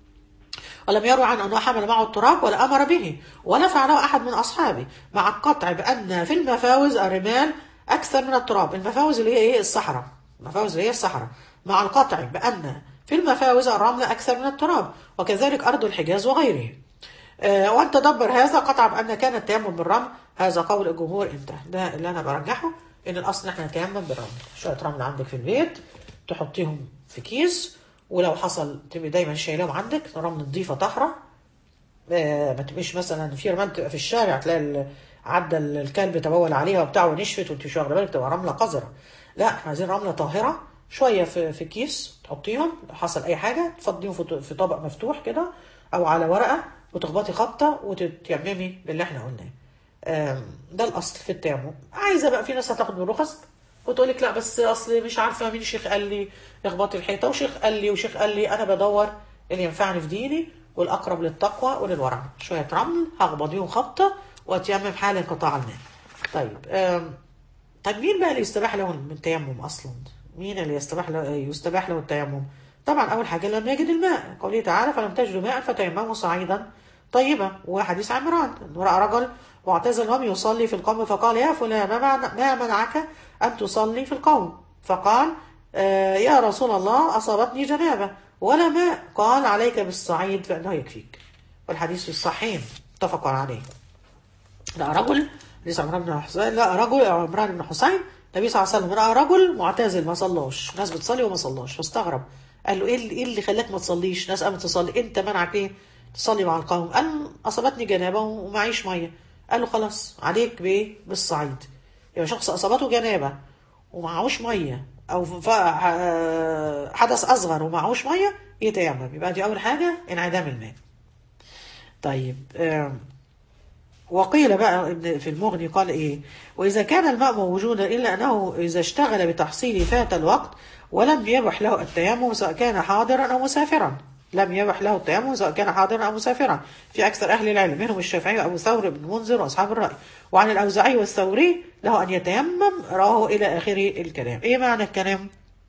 ولم يروي عنه انه حمل معه التراب ولا امر به ولا فعله احد من اصحابه، مع القطع بان في المفاوز الرمال اكثر من التراب. المفاوز اللي هي ايه؟ الصحراء. المفاوز اللي هي الصحراء، مع القطع بان في المفاوز الرمل اكثر من التراب، وكذلك ارض الحجاز وغيره. آه، وان تدبر هذا قطع بان كان التيمم بالرمل، هذا قول الجمهور. انتهى. ده اللي انا برجحه، ان الاصل احنا نتيمم بالرمل. شويه رمل عندك في البيت تحطيهم في كيس، ولو حصل تبقي دايما شايلهم عندك رمل نظيفه طاهره. آه، ما تبقيش مثلا في رمال تبقى في الشارع تلاقي ال- عدى ال- الكلب تبول عليها وبتاع ونشفت وانت مش واخده بالك، تبقى رمله قذره. لا، احنا عايزين رمله طاهره. شويه في في كيس تحطيهم، لو حصل اي حاجه تفضيهم في ط- في طبق مفتوح كده او على ورقه، وتخبطي خبطه وتتيممي باللي احنا قلناه. آم، ده الاصل في التيمم. عايزه بقى، في ناس هتاخد بالرخص وتقول لك لا بس اصل مش عارفه مين شيخ قال لي اخبطي الحيطه، وشيخ قال لي وشيخ قال لي. انا بدور اللي ينفعني في ديني والاقرب للتقوى وللورع. شويه رمل هخبطيهم خبطه واتيمم حال انقطاع الماء. طيب آم، طيب مين بقى اللي يستباح له من التيمم اصلا؟ مين اللي يستباح له يستباح له التيمم؟ طبعا اول حاجه لم يجد الماء، قوله تعالى فلم تجدوا ماء فتيمموا صعيدا طيبا. وحديث عمران انه راى رجل معتزل وهم يصلي في القوم فقال يا فلان ما معنى- ما منعك ان تصلي في القوم؟ فقال آه يا رسول الله اصابتني جنابه ولا ماء. قال عليك بالصعيد فانه يكفيك. والحديث في الصحيحين متفق عليه. لا رجل، ليس عمران بن حسين، لا رجل عمران بن حسين، النبي صلى الله عليه وسلم راى رجل معتزل ما صلاش، ناس بتصلي وما صلاش، فاستغرب. قال له ايه اللي, إيه اللي خلاك ما تصليش؟ ناس قامت تصلي، انت منعك ايه تصلي مع القوم؟ قال اصابتني جنابه ومعيش ميه. قال له خلاص عليك بايه؟ بالصعيد. يبقى شخص اصابته جنابه ومعهوش ميه، او ف- آه، حدث اصغر ومعهوش ميه، يتيمم. يبقى دي اول حاجه انعدام الماء. طيب آم، وقيل بقى ابن- في المغني قال ايه؟ واذا كان الماء موجودا الا انه اذا اشتغل بتحصيله فات الوقت ولم يبح له التيمم سواء كان حاضرا او مسافرا. لم يبح له التيمم سواء كان حاضرا او مسافرا في اكثر اهل العلم، منهم الشافعي وابو ثور بن منذر واصحاب الراي. وعن الاوزاعي والثوري له ان يتيمم، راه الى اخر الكلام. ايه معنى الكلام؟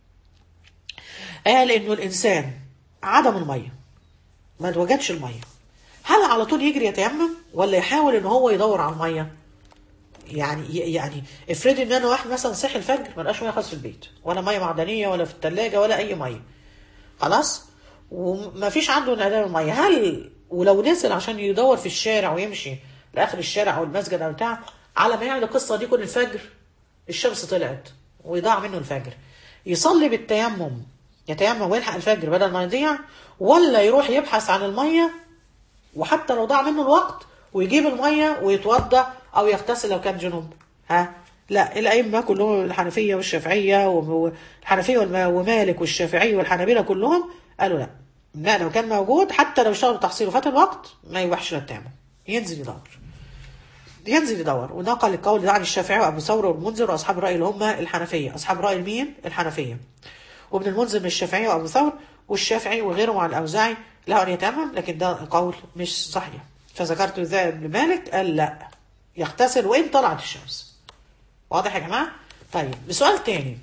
قال انه الانسان عدم الميه، ما توجدش الميه، هل على طول يجري يتيمم ولا يحاول ان هو يدور على الميه؟ يعني يعني افرضي ان انا واحد مثلا صحي الفجر ما لقاش ميه خالص في البيت، ولا ميه معدنيه ولا في الثلاجه ولا اي ميه، خلاص، وما فيش عنده انعدام الميه، هل ولو نزل عشان يدور في الشارع ويمشي لاخر الشارع او المسجد او بتاع، على ما يعمل القصه دي كل الفجر الشمس طلعت ويضاع منه الفجر، يصلي بالتيمم، يتيمم ويلحق الفجر بدل ما يضيع، ولا يروح يبحث عن المية وحتى لو ضاع منه الوقت ويجيب المية ويتوضا او يغتسل لو كان جنوب؟ ها، لا، الائمه كلهم الحنفيه والشافعيه والحنفيه ومالك والشافعيه والحنابلة كلهم قالوا لا، لا لو كان موجود حتى لو اشتغل بتحصيل وفات الوقت ما يباحش له التيمم، ينزل يدور، ينزل يدور. ونقل القول ده عن الشافعي وابو ثور والمنذر واصحاب الراي اللي هم الحنفيه. اصحاب الراي مين؟ الحنفيه. وابن المنذر من الشافعيه وابو ثور والشافعي وغيرهم على الاوزاعي له ان يتيمم، لكن ده قول مش صحيح. فذكرت ذا ابن مالك قال لا، يغتسل وان طلعت الشمس. واضح يا جماعه؟ طيب بسؤال تاني،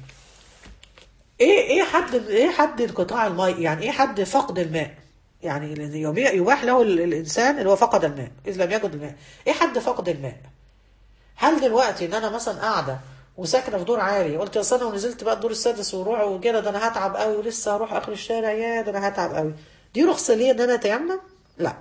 ايه ايه حد ايه حد انقطاع الماء؟ يعني ايه حد فقد الماء؟ يعني الذي يباح له الانسان اللي هو فقد الماء اذا لم يجد الماء. ايه حد فقد الماء؟ هل دلوقتي ان انا مثلا قاعده وساكنه في دور عالي، قلت اصل انا ونزلت بقى الدور السادس وروح وكده، ده انا هتعب قوي ولسه هروح اخر الشارع، يا ده انا هتعب قوي، دي رخصه ليه ان انا اتيمم؟ لا.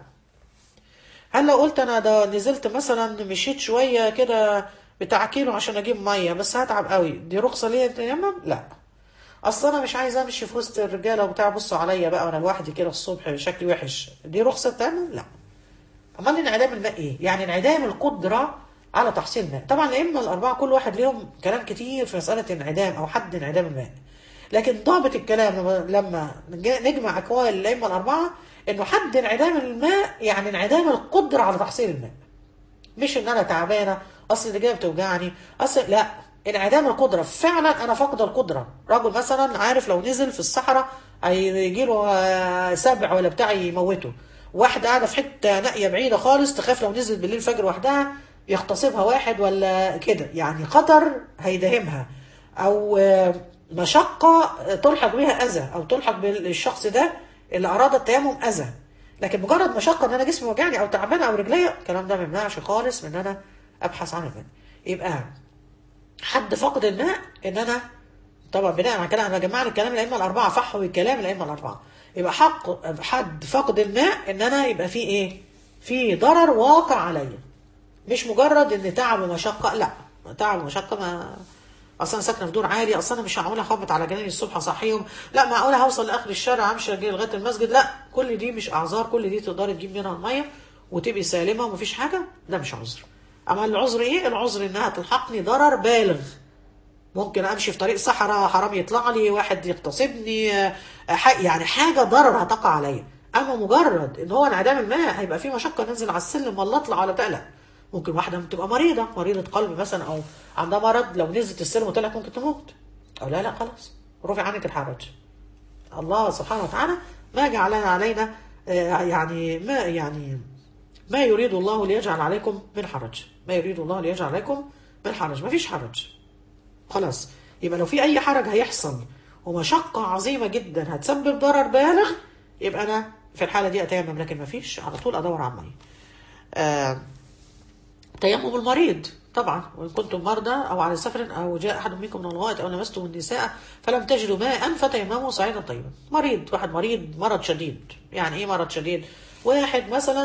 هل لو قلت انا ده نزلت مثلا مشيت شويه كده بتاع كيلو عشان اجيب ميه بس هتعب قوي، دي رخصه ليه اتيمم؟ لا. اصل انا مش عايز امشي في وسط الرجاله وبتاع بصوا عليا بقى وانا لوحدي كده الصبح شكلي وحش، دي رخصه تيمم؟ لا. امال انعدام الماء ايه؟ يعني انعدام القدره على تحصيل الماء. طبعا الائمه الاربعه كل واحد ليهم كلام كتير في مساله انعدام او حد انعدام الماء، لكن ضابط الكلام لما نجمع اقوال الائمه الاربعه انه حد انعدام الماء يعني انعدام القدره على تحصيل الماء، مش ان انا تعبانه اصل الرجليه بتوجعني اصل، لا، انعدام القدره فعلا، انا فاقده القدره. رجل مثلا عارف لو نزل في الصحراء هيجي له سبع ولا بتاع يموته، واحده قاعده في حته نائيه بعيده خالص تخاف لو نزلت بالليل الفجر وحدها يغتصبها واحد ولا كده، يعني خطر هيداهمها او مشقه تلحق بها اذى او تلحق بالشخص ده اللي اراد التيمم اذى. لكن مجرد مشقه ان انا جسمي وجعني او تعبانه او رجليا، الكلام ده ما يمنعش خالص من ان انا ابحث عن الماء. يبقى حد فقد الماء ان انا طبعا بناء على كلام انا جمعت الكلام الائمه الاربعه، فحوا الكلام الائمه الاربعه، يبقى حق حد فقد الماء ان انا يبقى في ايه؟ في ضرر واقع عليا، مش مجرد ان تعب ومشقه، لا، تعب ومشقه ما اصلا ساكنه في دور عالي، اصلا انا مش معقوله اخبط على جناني الصبح اصحيهم، لا معقوله هوصل لاخر الشارع امشي لغايه المسجد، لا، كل دي مش اعذار، كل دي تقدري تجيب منها الميه وتبقي سالمه ومفيش حاجه، ده مش عذر. اما العذر ايه؟ العذر انها تلحقني ضرر بالغ، ممكن امشي في طريق صحراء حرام يطلع لي واحد يغتصبني، يعني حاجه ضرر هتقع عليا. اما مجرد ان هو انعدام الماء هيبقى في مشقه ننزل على السلم ولا اطلع ولا تقلق. ممكن واحده بتبقى مريضه مريضه قلب مثلا او عندها مرض، لو نزلت السلم وطلعت ممكن تموت، او لا لا خلاص رفع عنك الحرج. الله سبحانه وتعالى ما جعلنا علينا يعني ما يعني ما يريد الله ليجعل عليكم من حرج، ما يريد الله ليجعل عليكم من حرج، ما فيش حرج خلاص. يبقى لو في اي حرج هيحصل ومشقه عظيمه جدا هتسبب ضرر بالغ، يبقى انا في الحاله دي اتيمم، لكن ما فيش على طول ادور على الميه. آه تيمم المريض طبعا، وان كنتم مرضى او على سفر او جاء احد منكم من الغائط او لمستم النساء فلم تجدوا ماء فتيمموا صعيدا طيبا. مريض، واحد مريض مرض شديد، يعني ايه مرض شديد؟ واحد مثلا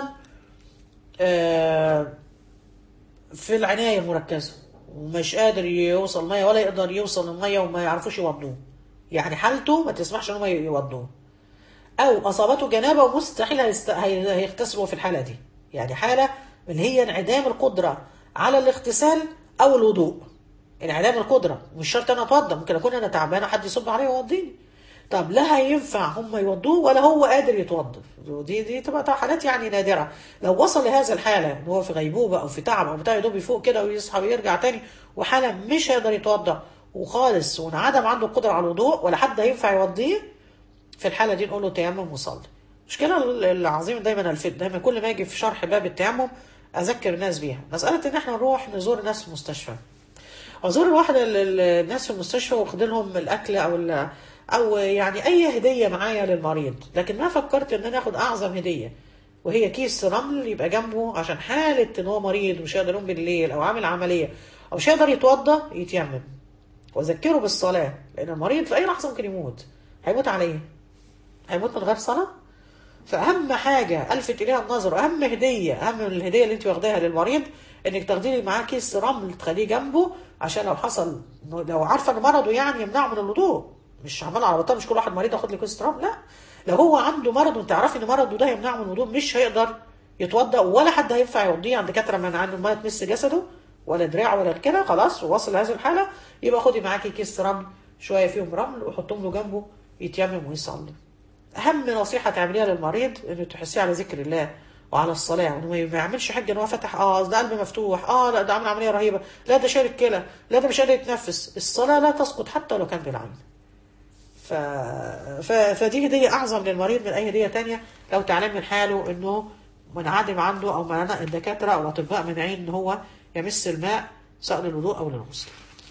آه في العنايه المركزه ومش قادر يوصل ميه ولا يقدر يوصل الميه وما يعرفوش يوضوه، يعني حالته ما تسمحش ان هم يوضوه، او اصابته جنابه ومستحيل هيست... هيغتسلوا في الحاله دي، يعني حاله اللي هي انعدام القدره على الاغتسال او الوضوء. انعدام القدره مش شرط انا اتوضى، ممكن اكون انا تعبانه حد يصب عليا ويوضيني، طب لا هينفع هم يوضوه ولا هو قادر يتوضى، دي دي تبقى حالات يعني نادره. لو وصل لهذا الحاله ان هو في غيبوبه او في تعب او بتاع يدوب يفوق كده ويصحى ويرجع تاني، وحاله مش هيقدر يتوضى وخالص وانعدم عنده القدره على الوضوء ولا حد هينفع يوضيه، في الحاله دي نقول له تيمم وصلي. المشكله العظيمه دايما الفت دايما كل ما اجي في شرح باب التيمم اذكر الناس بيها، مساله ان احنا نروح نزور الناس في المستشفى، ازور واحده الناس في المستشفى واخد لهم الاكل او او يعني اي هديه معايا للمريض، لكن ما فكرت ان انا اخد اعظم هديه وهي كيس رمل يبقى جنبه عشان حاله ان هو مريض ومش هيقدر يقوم بالليل او عامل عمليه او مش هيقدر يتوضى يتيمم، واذكره بالصلاه، لان المريض في اي لحظه ممكن يموت. هيموت على ايه؟ هيموت من غير صلاه؟ فاهم حاجه الفت اليها النظر، اهم هديه، اهم من الهديه اللي انت واخداها للمريض، انك تاخدي لي معاه كيس رمل تخليه جنبه، عشان لو حصل، لو عارفه ان مرضه يعني يمنعه من الوضوء. مش عمال على بطال، مش كل واحد مريض ياخد لي كيس رمل، لا. لو هو عنده مرض وانت تعرفي ان مرضه ده يمنعه من الوضوء، مش هيقدر يتوضا، ولا حد هينفع يوضيه عند دكاتره من عنه الميه تمس جسده ولا دراعه ولا كده، خلاص وصل لهذه الحاله، يبقى خدي معاكي كيس رمل شويه فيهم رمل وحطهم له جنبه يتيمم ويصلي. اهم نصيحه تعمليها للمريض انه تحسيه على ذكر الله وعلى الصلاه، وانه ما يعملش حاجه ان هو فتح اه ده قلب مفتوح، اه لا ده عامل عمليه رهيبه، لا ده شال الكلى، لا ده مش قادر يتنفس. الصلاه لا تسقط حتى لو كان بالعين. ف... ف... فدي هديه اعظم للمريض من اي هديه تانية. لو تعلم من حاله انه منعدم عنده او منع الدكاتره او الاطباء منعين ان هو يمس الماء سواء للوضوء او للغسل.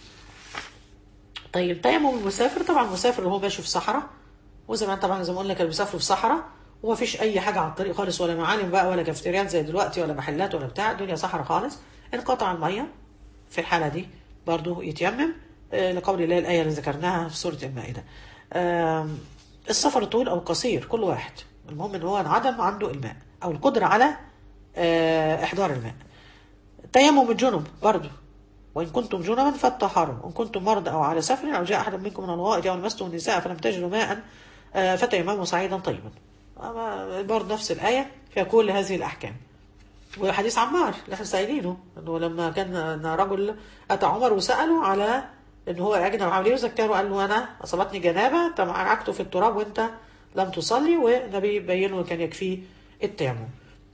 طيب تيمم المسافر، طبعا المسافر اللي هو ماشي في صحراء، وزمان طبعا زي ما قلنا كانوا بيسافروا في صحراء ومفيش اي حاجه على الطريق خالص، ولا معالم بقى ولا كافتريات زي دلوقتي ولا محلات ولا بتاع، الدنيا صحراء خالص، انقطع الميه، في الحاله دي برضه يتيمم آه، لقول الله الايه اللي ذكرناها في سوره المائده. آم، السفر طويل او قصير كل واحد، المهم ان هو انعدم عنده الماء او القدره على آه، احضار الماء. تيمم الجنب برضه، وإن كنتم جنبا فاتطهروا، وإن كنتم مرضى أو على سفر أو جاء أحد منكم من الغائط أو لمستم النساء فلم تجدوا ماء آه، فتيمموا صعيدا طيبا. برضه نفس الآية فيها كل هذه الأحكام. وحديث عمار اللي احنا سائلينه انه لما كان رجل اتى عمر وساله على ان هو اجنب عمل ايه وذكره، قال له انا اصابتني جنابه تمعكت في التراب وانت لم تصلي، والنبي بين له كان يكفيه التيمم.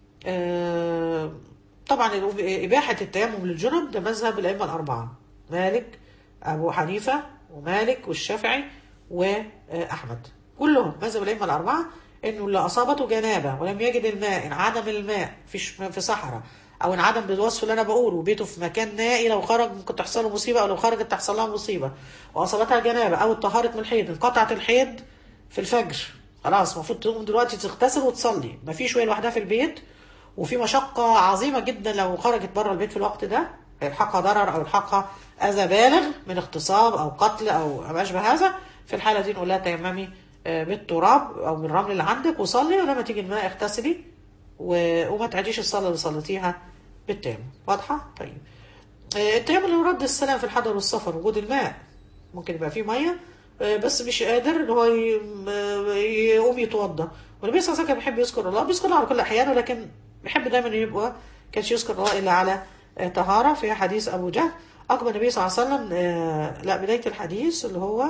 آه طبعا اباحه التيمم للجنب ده مذهب الائمه الاربعه، مالك ابو حنيفه ومالك والشافعي واحمد، كلهم مذهب الائمه الاربعه انه اللي اصابته جنابه ولم يجد الماء، انعدم الماء في في صحراء، او انعدم بالوصف اللي انا بقوله، بيته في مكان نائي لو خرج ممكن تحصل له مصيبه، او لو خرجت تحصل لها مصيبه، واصابتها جنابه او اتطهرت من الحيض، انقطعت الحيض في الفجر، خلاص المفروض تقوم دلوقتي تغتسل وتصلي، مفيش وهي لوحدها في البيت، وفي مشقه عظيمه جدا لو خرجت بره البيت في الوقت ده هيلحقها ضرر او يلحقها اذى بالغ من اغتصاب او قتل او ما اشبه هذا. في الحاله دي نقول لها تيممي بالتراب او بالرمل اللي عندك وصلي، ولما تيجي الماء اغتسلي و... وما تعيديش الصلاه اللي صليتيها بالتيمم. واضحه؟ طيب التيمم اللي رد السلام في الحضر والسفر، وجود الماء، ممكن يبقى فيه ميه بس مش قادر ان هو يقوم يتوضا، والنبي صلى الله عليه وسلم بيحب يذكر الله، بيذكر الله على كل احيانه، لكن بيحب دايما يبقى كانش يذكر الله الا على طهاره. في حديث ابو جهل اقبل النبي صلى الله عليه وسلم، لا بدايه الحديث اللي هو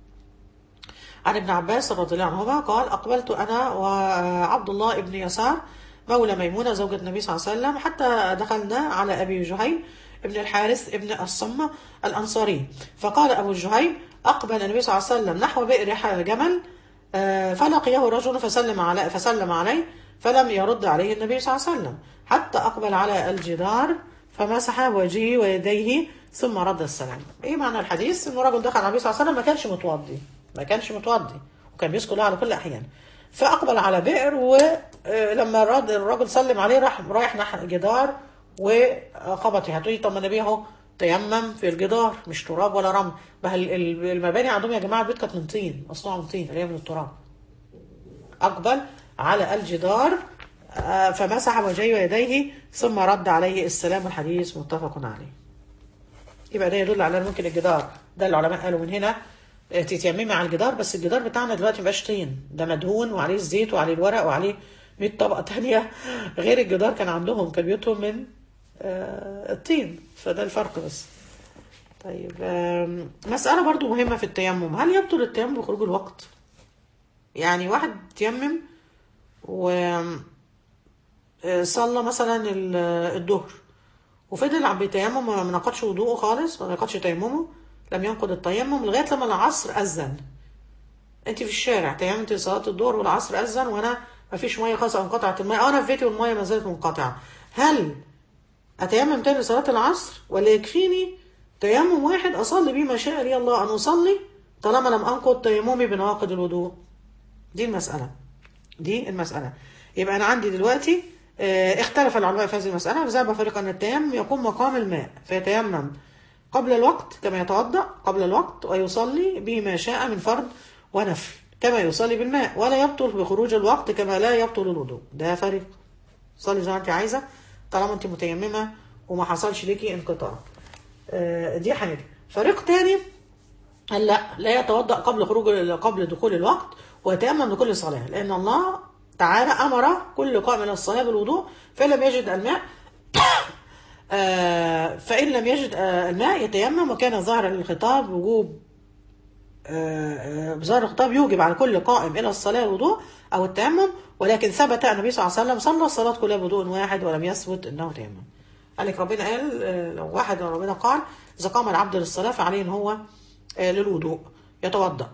عن ابن عباس رضي الله عنهما قال أقبلت أنا وعبد الله ابن يسار مولى ميمونة زوجة النبي صلى الله عليه وسلم حتى دخلنا على أبي جهيم ابن الحارث ابن الصمة الأنصاري، فقال أبو جهيم أقبل النبي صلى الله عليه وسلم نحو بئر جمل فلقيه رجل فسلم عليه فسلم عليه فلم يرد عليه النبي صلى الله عليه وسلم حتى أقبل على الجدار فمسح وجهه ويديه ثم رد السلام. إيه معنى الحديث؟ إنه رجل دخل على النبي صلى الله عليه وسلم ما كانش متوضي، ما كانش متوضي وكان بيذكر الله على كل احيان، فاقبل على بئر، ولما الراجل سلم عليه راح رايح ناحيه الجدار وخبط. هتقولي طب ما النبي اهو تيمم في الجدار مش تراب ولا رمل، ما المباني عندهم يا جماعه البيوت كانت من طين، مصنوعه من طين اللي هي من التراب. اقبل على الجدار فمسح وجهه ويديه ثم رد عليه السلام، الحديث متفق عليه. يبقى ده يدل على ممكن الجدار ده العلماء قالوا من هنا تتيممي على الجدار، بس الجدار بتاعنا دلوقتي مبقاش طين، ده مدهون وعليه الزيت وعليه الورق وعليه مية طبقة تانية غير الجدار كان عندهم، كان بيوتهم من آه الطين، فده الفرق بس. طيب مسألة برضو مهمة في التيمم، هل يبطل التيمم بخروج الوقت؟ يعني واحد تيمم وصلى مثلا الظهر وفضل عم بيتيمم ما نقضش وضوءه خالص، ما نقضش تيممه، لم ينقض التيمم لغايه لما العصر اذن. انت في الشارع تيممتي صلاه الظهر والعصر اذن وانا ما فيش ميه خالص، انقطعت الميه، او انا في بيتي والميه ما زالت منقطعه، هل اتيمم تاني صلاه العصر ولا يكفيني تيمم واحد اصلي بيه ما شاء لي الله ان اصلي طالما لم انقض تيممي بنواقض الوضوء؟ دي المساله دي المساله يبقى انا عندي دلوقتي اه اختلف العلماء في هذه المساله، فذهب فريق ان التيمم يقوم مقام الماء فيتيمم قبل الوقت كما يتوضأ قبل الوقت ويصلي به ما شاء من فرض ونفل، كما يصلي بالماء، ولا يبطل بخروج الوقت كما لا يبطل الوضوء. ده فريق. صلي زي ما انت عايزه طالما انت متيممه وما حصلش ليكي انقطاع. آه دي حاجه. فريق تاني قال لا، لا يتوضا قبل خروج قبل دخول الوقت ويتيمم لكل صلاه، لان الله تعالى امر كل قائم الى الصلاه بالوضوء، فان لم يجد الماء آه فان لم يجد آه الماء يتيمم. وكان ظاهر الخطاب وجوب آه، ظاهر الخطاب يوجب على كل قائم الى الصلاه الوضوء او التيمم، ولكن ثبت ان النبي صلى الله عليه وسلم صلى الصلاه كلها بوضوء واحد ولم يثبت انه تيمم. قال لك ربنا قال آه، لو واحد ربنا قال اذا قام العبد للصلاه فعليه ان هو آه، للوضوء يتوضا،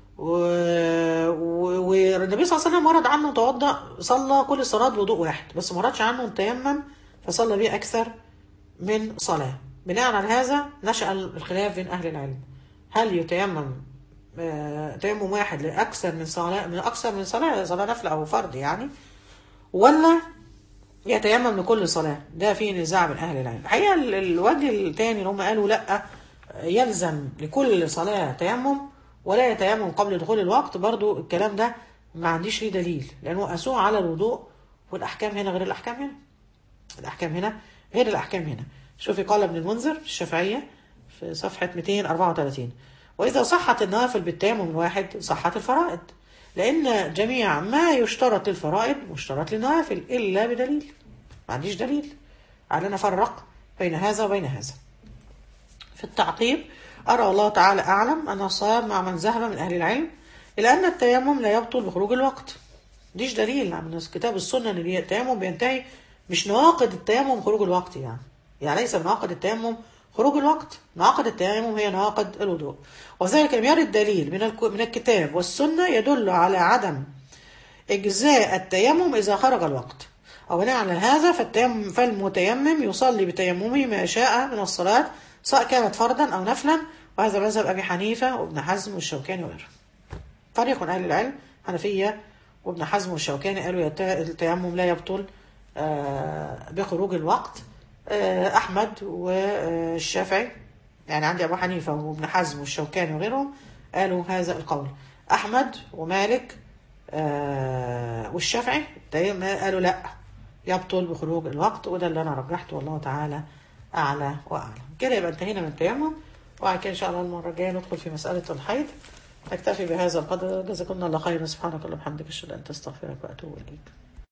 والنبي صلى الله عليه وسلم ورد عنه توضا صلى كل الصلاه بوضوء واحد، بس ما وردش عنه تيمم فصلى به اكثر من صلاه. بناء على هذا نشأ الخلاف بين اهل العلم، هل يتيمم آه، تيمم واحد لأكثر من صلاة من أكثر من صلاة صلاة نفل أو فرض يعني، ولا يتيمم لكل صلاة؟ ده فيه نزاع بين أهل العلم. الحقيقة ال- الوجه الثاني اللي هم قالوا لأ، يلزم لكل صلاة تيمم ولا يتيمم قبل دخول الوقت، برضو الكلام ده ما عنديش ليه دليل، لأنه قاسوه على الوضوء، والأحكام هنا غير الأحكام هنا. الأحكام هنا غير الأحكام هنا. شوفي قال ابن المنذر في الشافعية في صفحة مئتين وأربعة وثلاثين: وإذا صحت النوافل بالتيمم الواحد صحت الفرائض، لأن جميع ما يشترط للفرائض مشترط للنوافل إلا بدليل. ما عنديش دليل على أن أفرق بين هذا وبين هذا. في التعقيب: أرى الله تعالى أعلم أن الصواب مع من ذهب من أهل العلم إلى أن التيمم لا يبطل بخروج الوقت. ديش دليل من كتاب السنة أن التيمم بينتهي، مش نواقض التيمم خروج الوقت يعني يعني ليس من نواقض التيمم خروج الوقت، نواقض التيمم هي نواقض الوضوء. وذلك لم يرد دليل من من الكتاب والسنة يدل على عدم إجزاء التيمم إذا خرج الوقت، أو بناء على هذا فالتيمم فالمتيمم يصلي بتيممه ما شاء من الصلاة سواء كانت فرضا أو نفلا، وهذا مذهب أبي حنيفة وابن حزم والشوكاني وغيره. فريق من أهل العلم حنفية وابن حزم والشوكاني قالوا التيمم لا يبطل بخروج الوقت. أحمد والشافعي، يعني عندي أبو حنيفة وابن حزم والشوكاني وغيرهم قالوا هذا القول. أحمد ومالك والشافعي قالوا لا يبطل بخروج الوقت، وده اللي أنا رجحته والله تعالى أعلى وأعلم. كده يبقى انتهينا من التيمم، وبعد كده إن شاء الله المرة الجاية ندخل في مسألة الحيض. أكتفي بهذا القدر، جزاكم الله خيرا. سبحانك اللهم وبحمدك أشهد أن لا إله إلا أنت أستغفرك وأتوب إليك.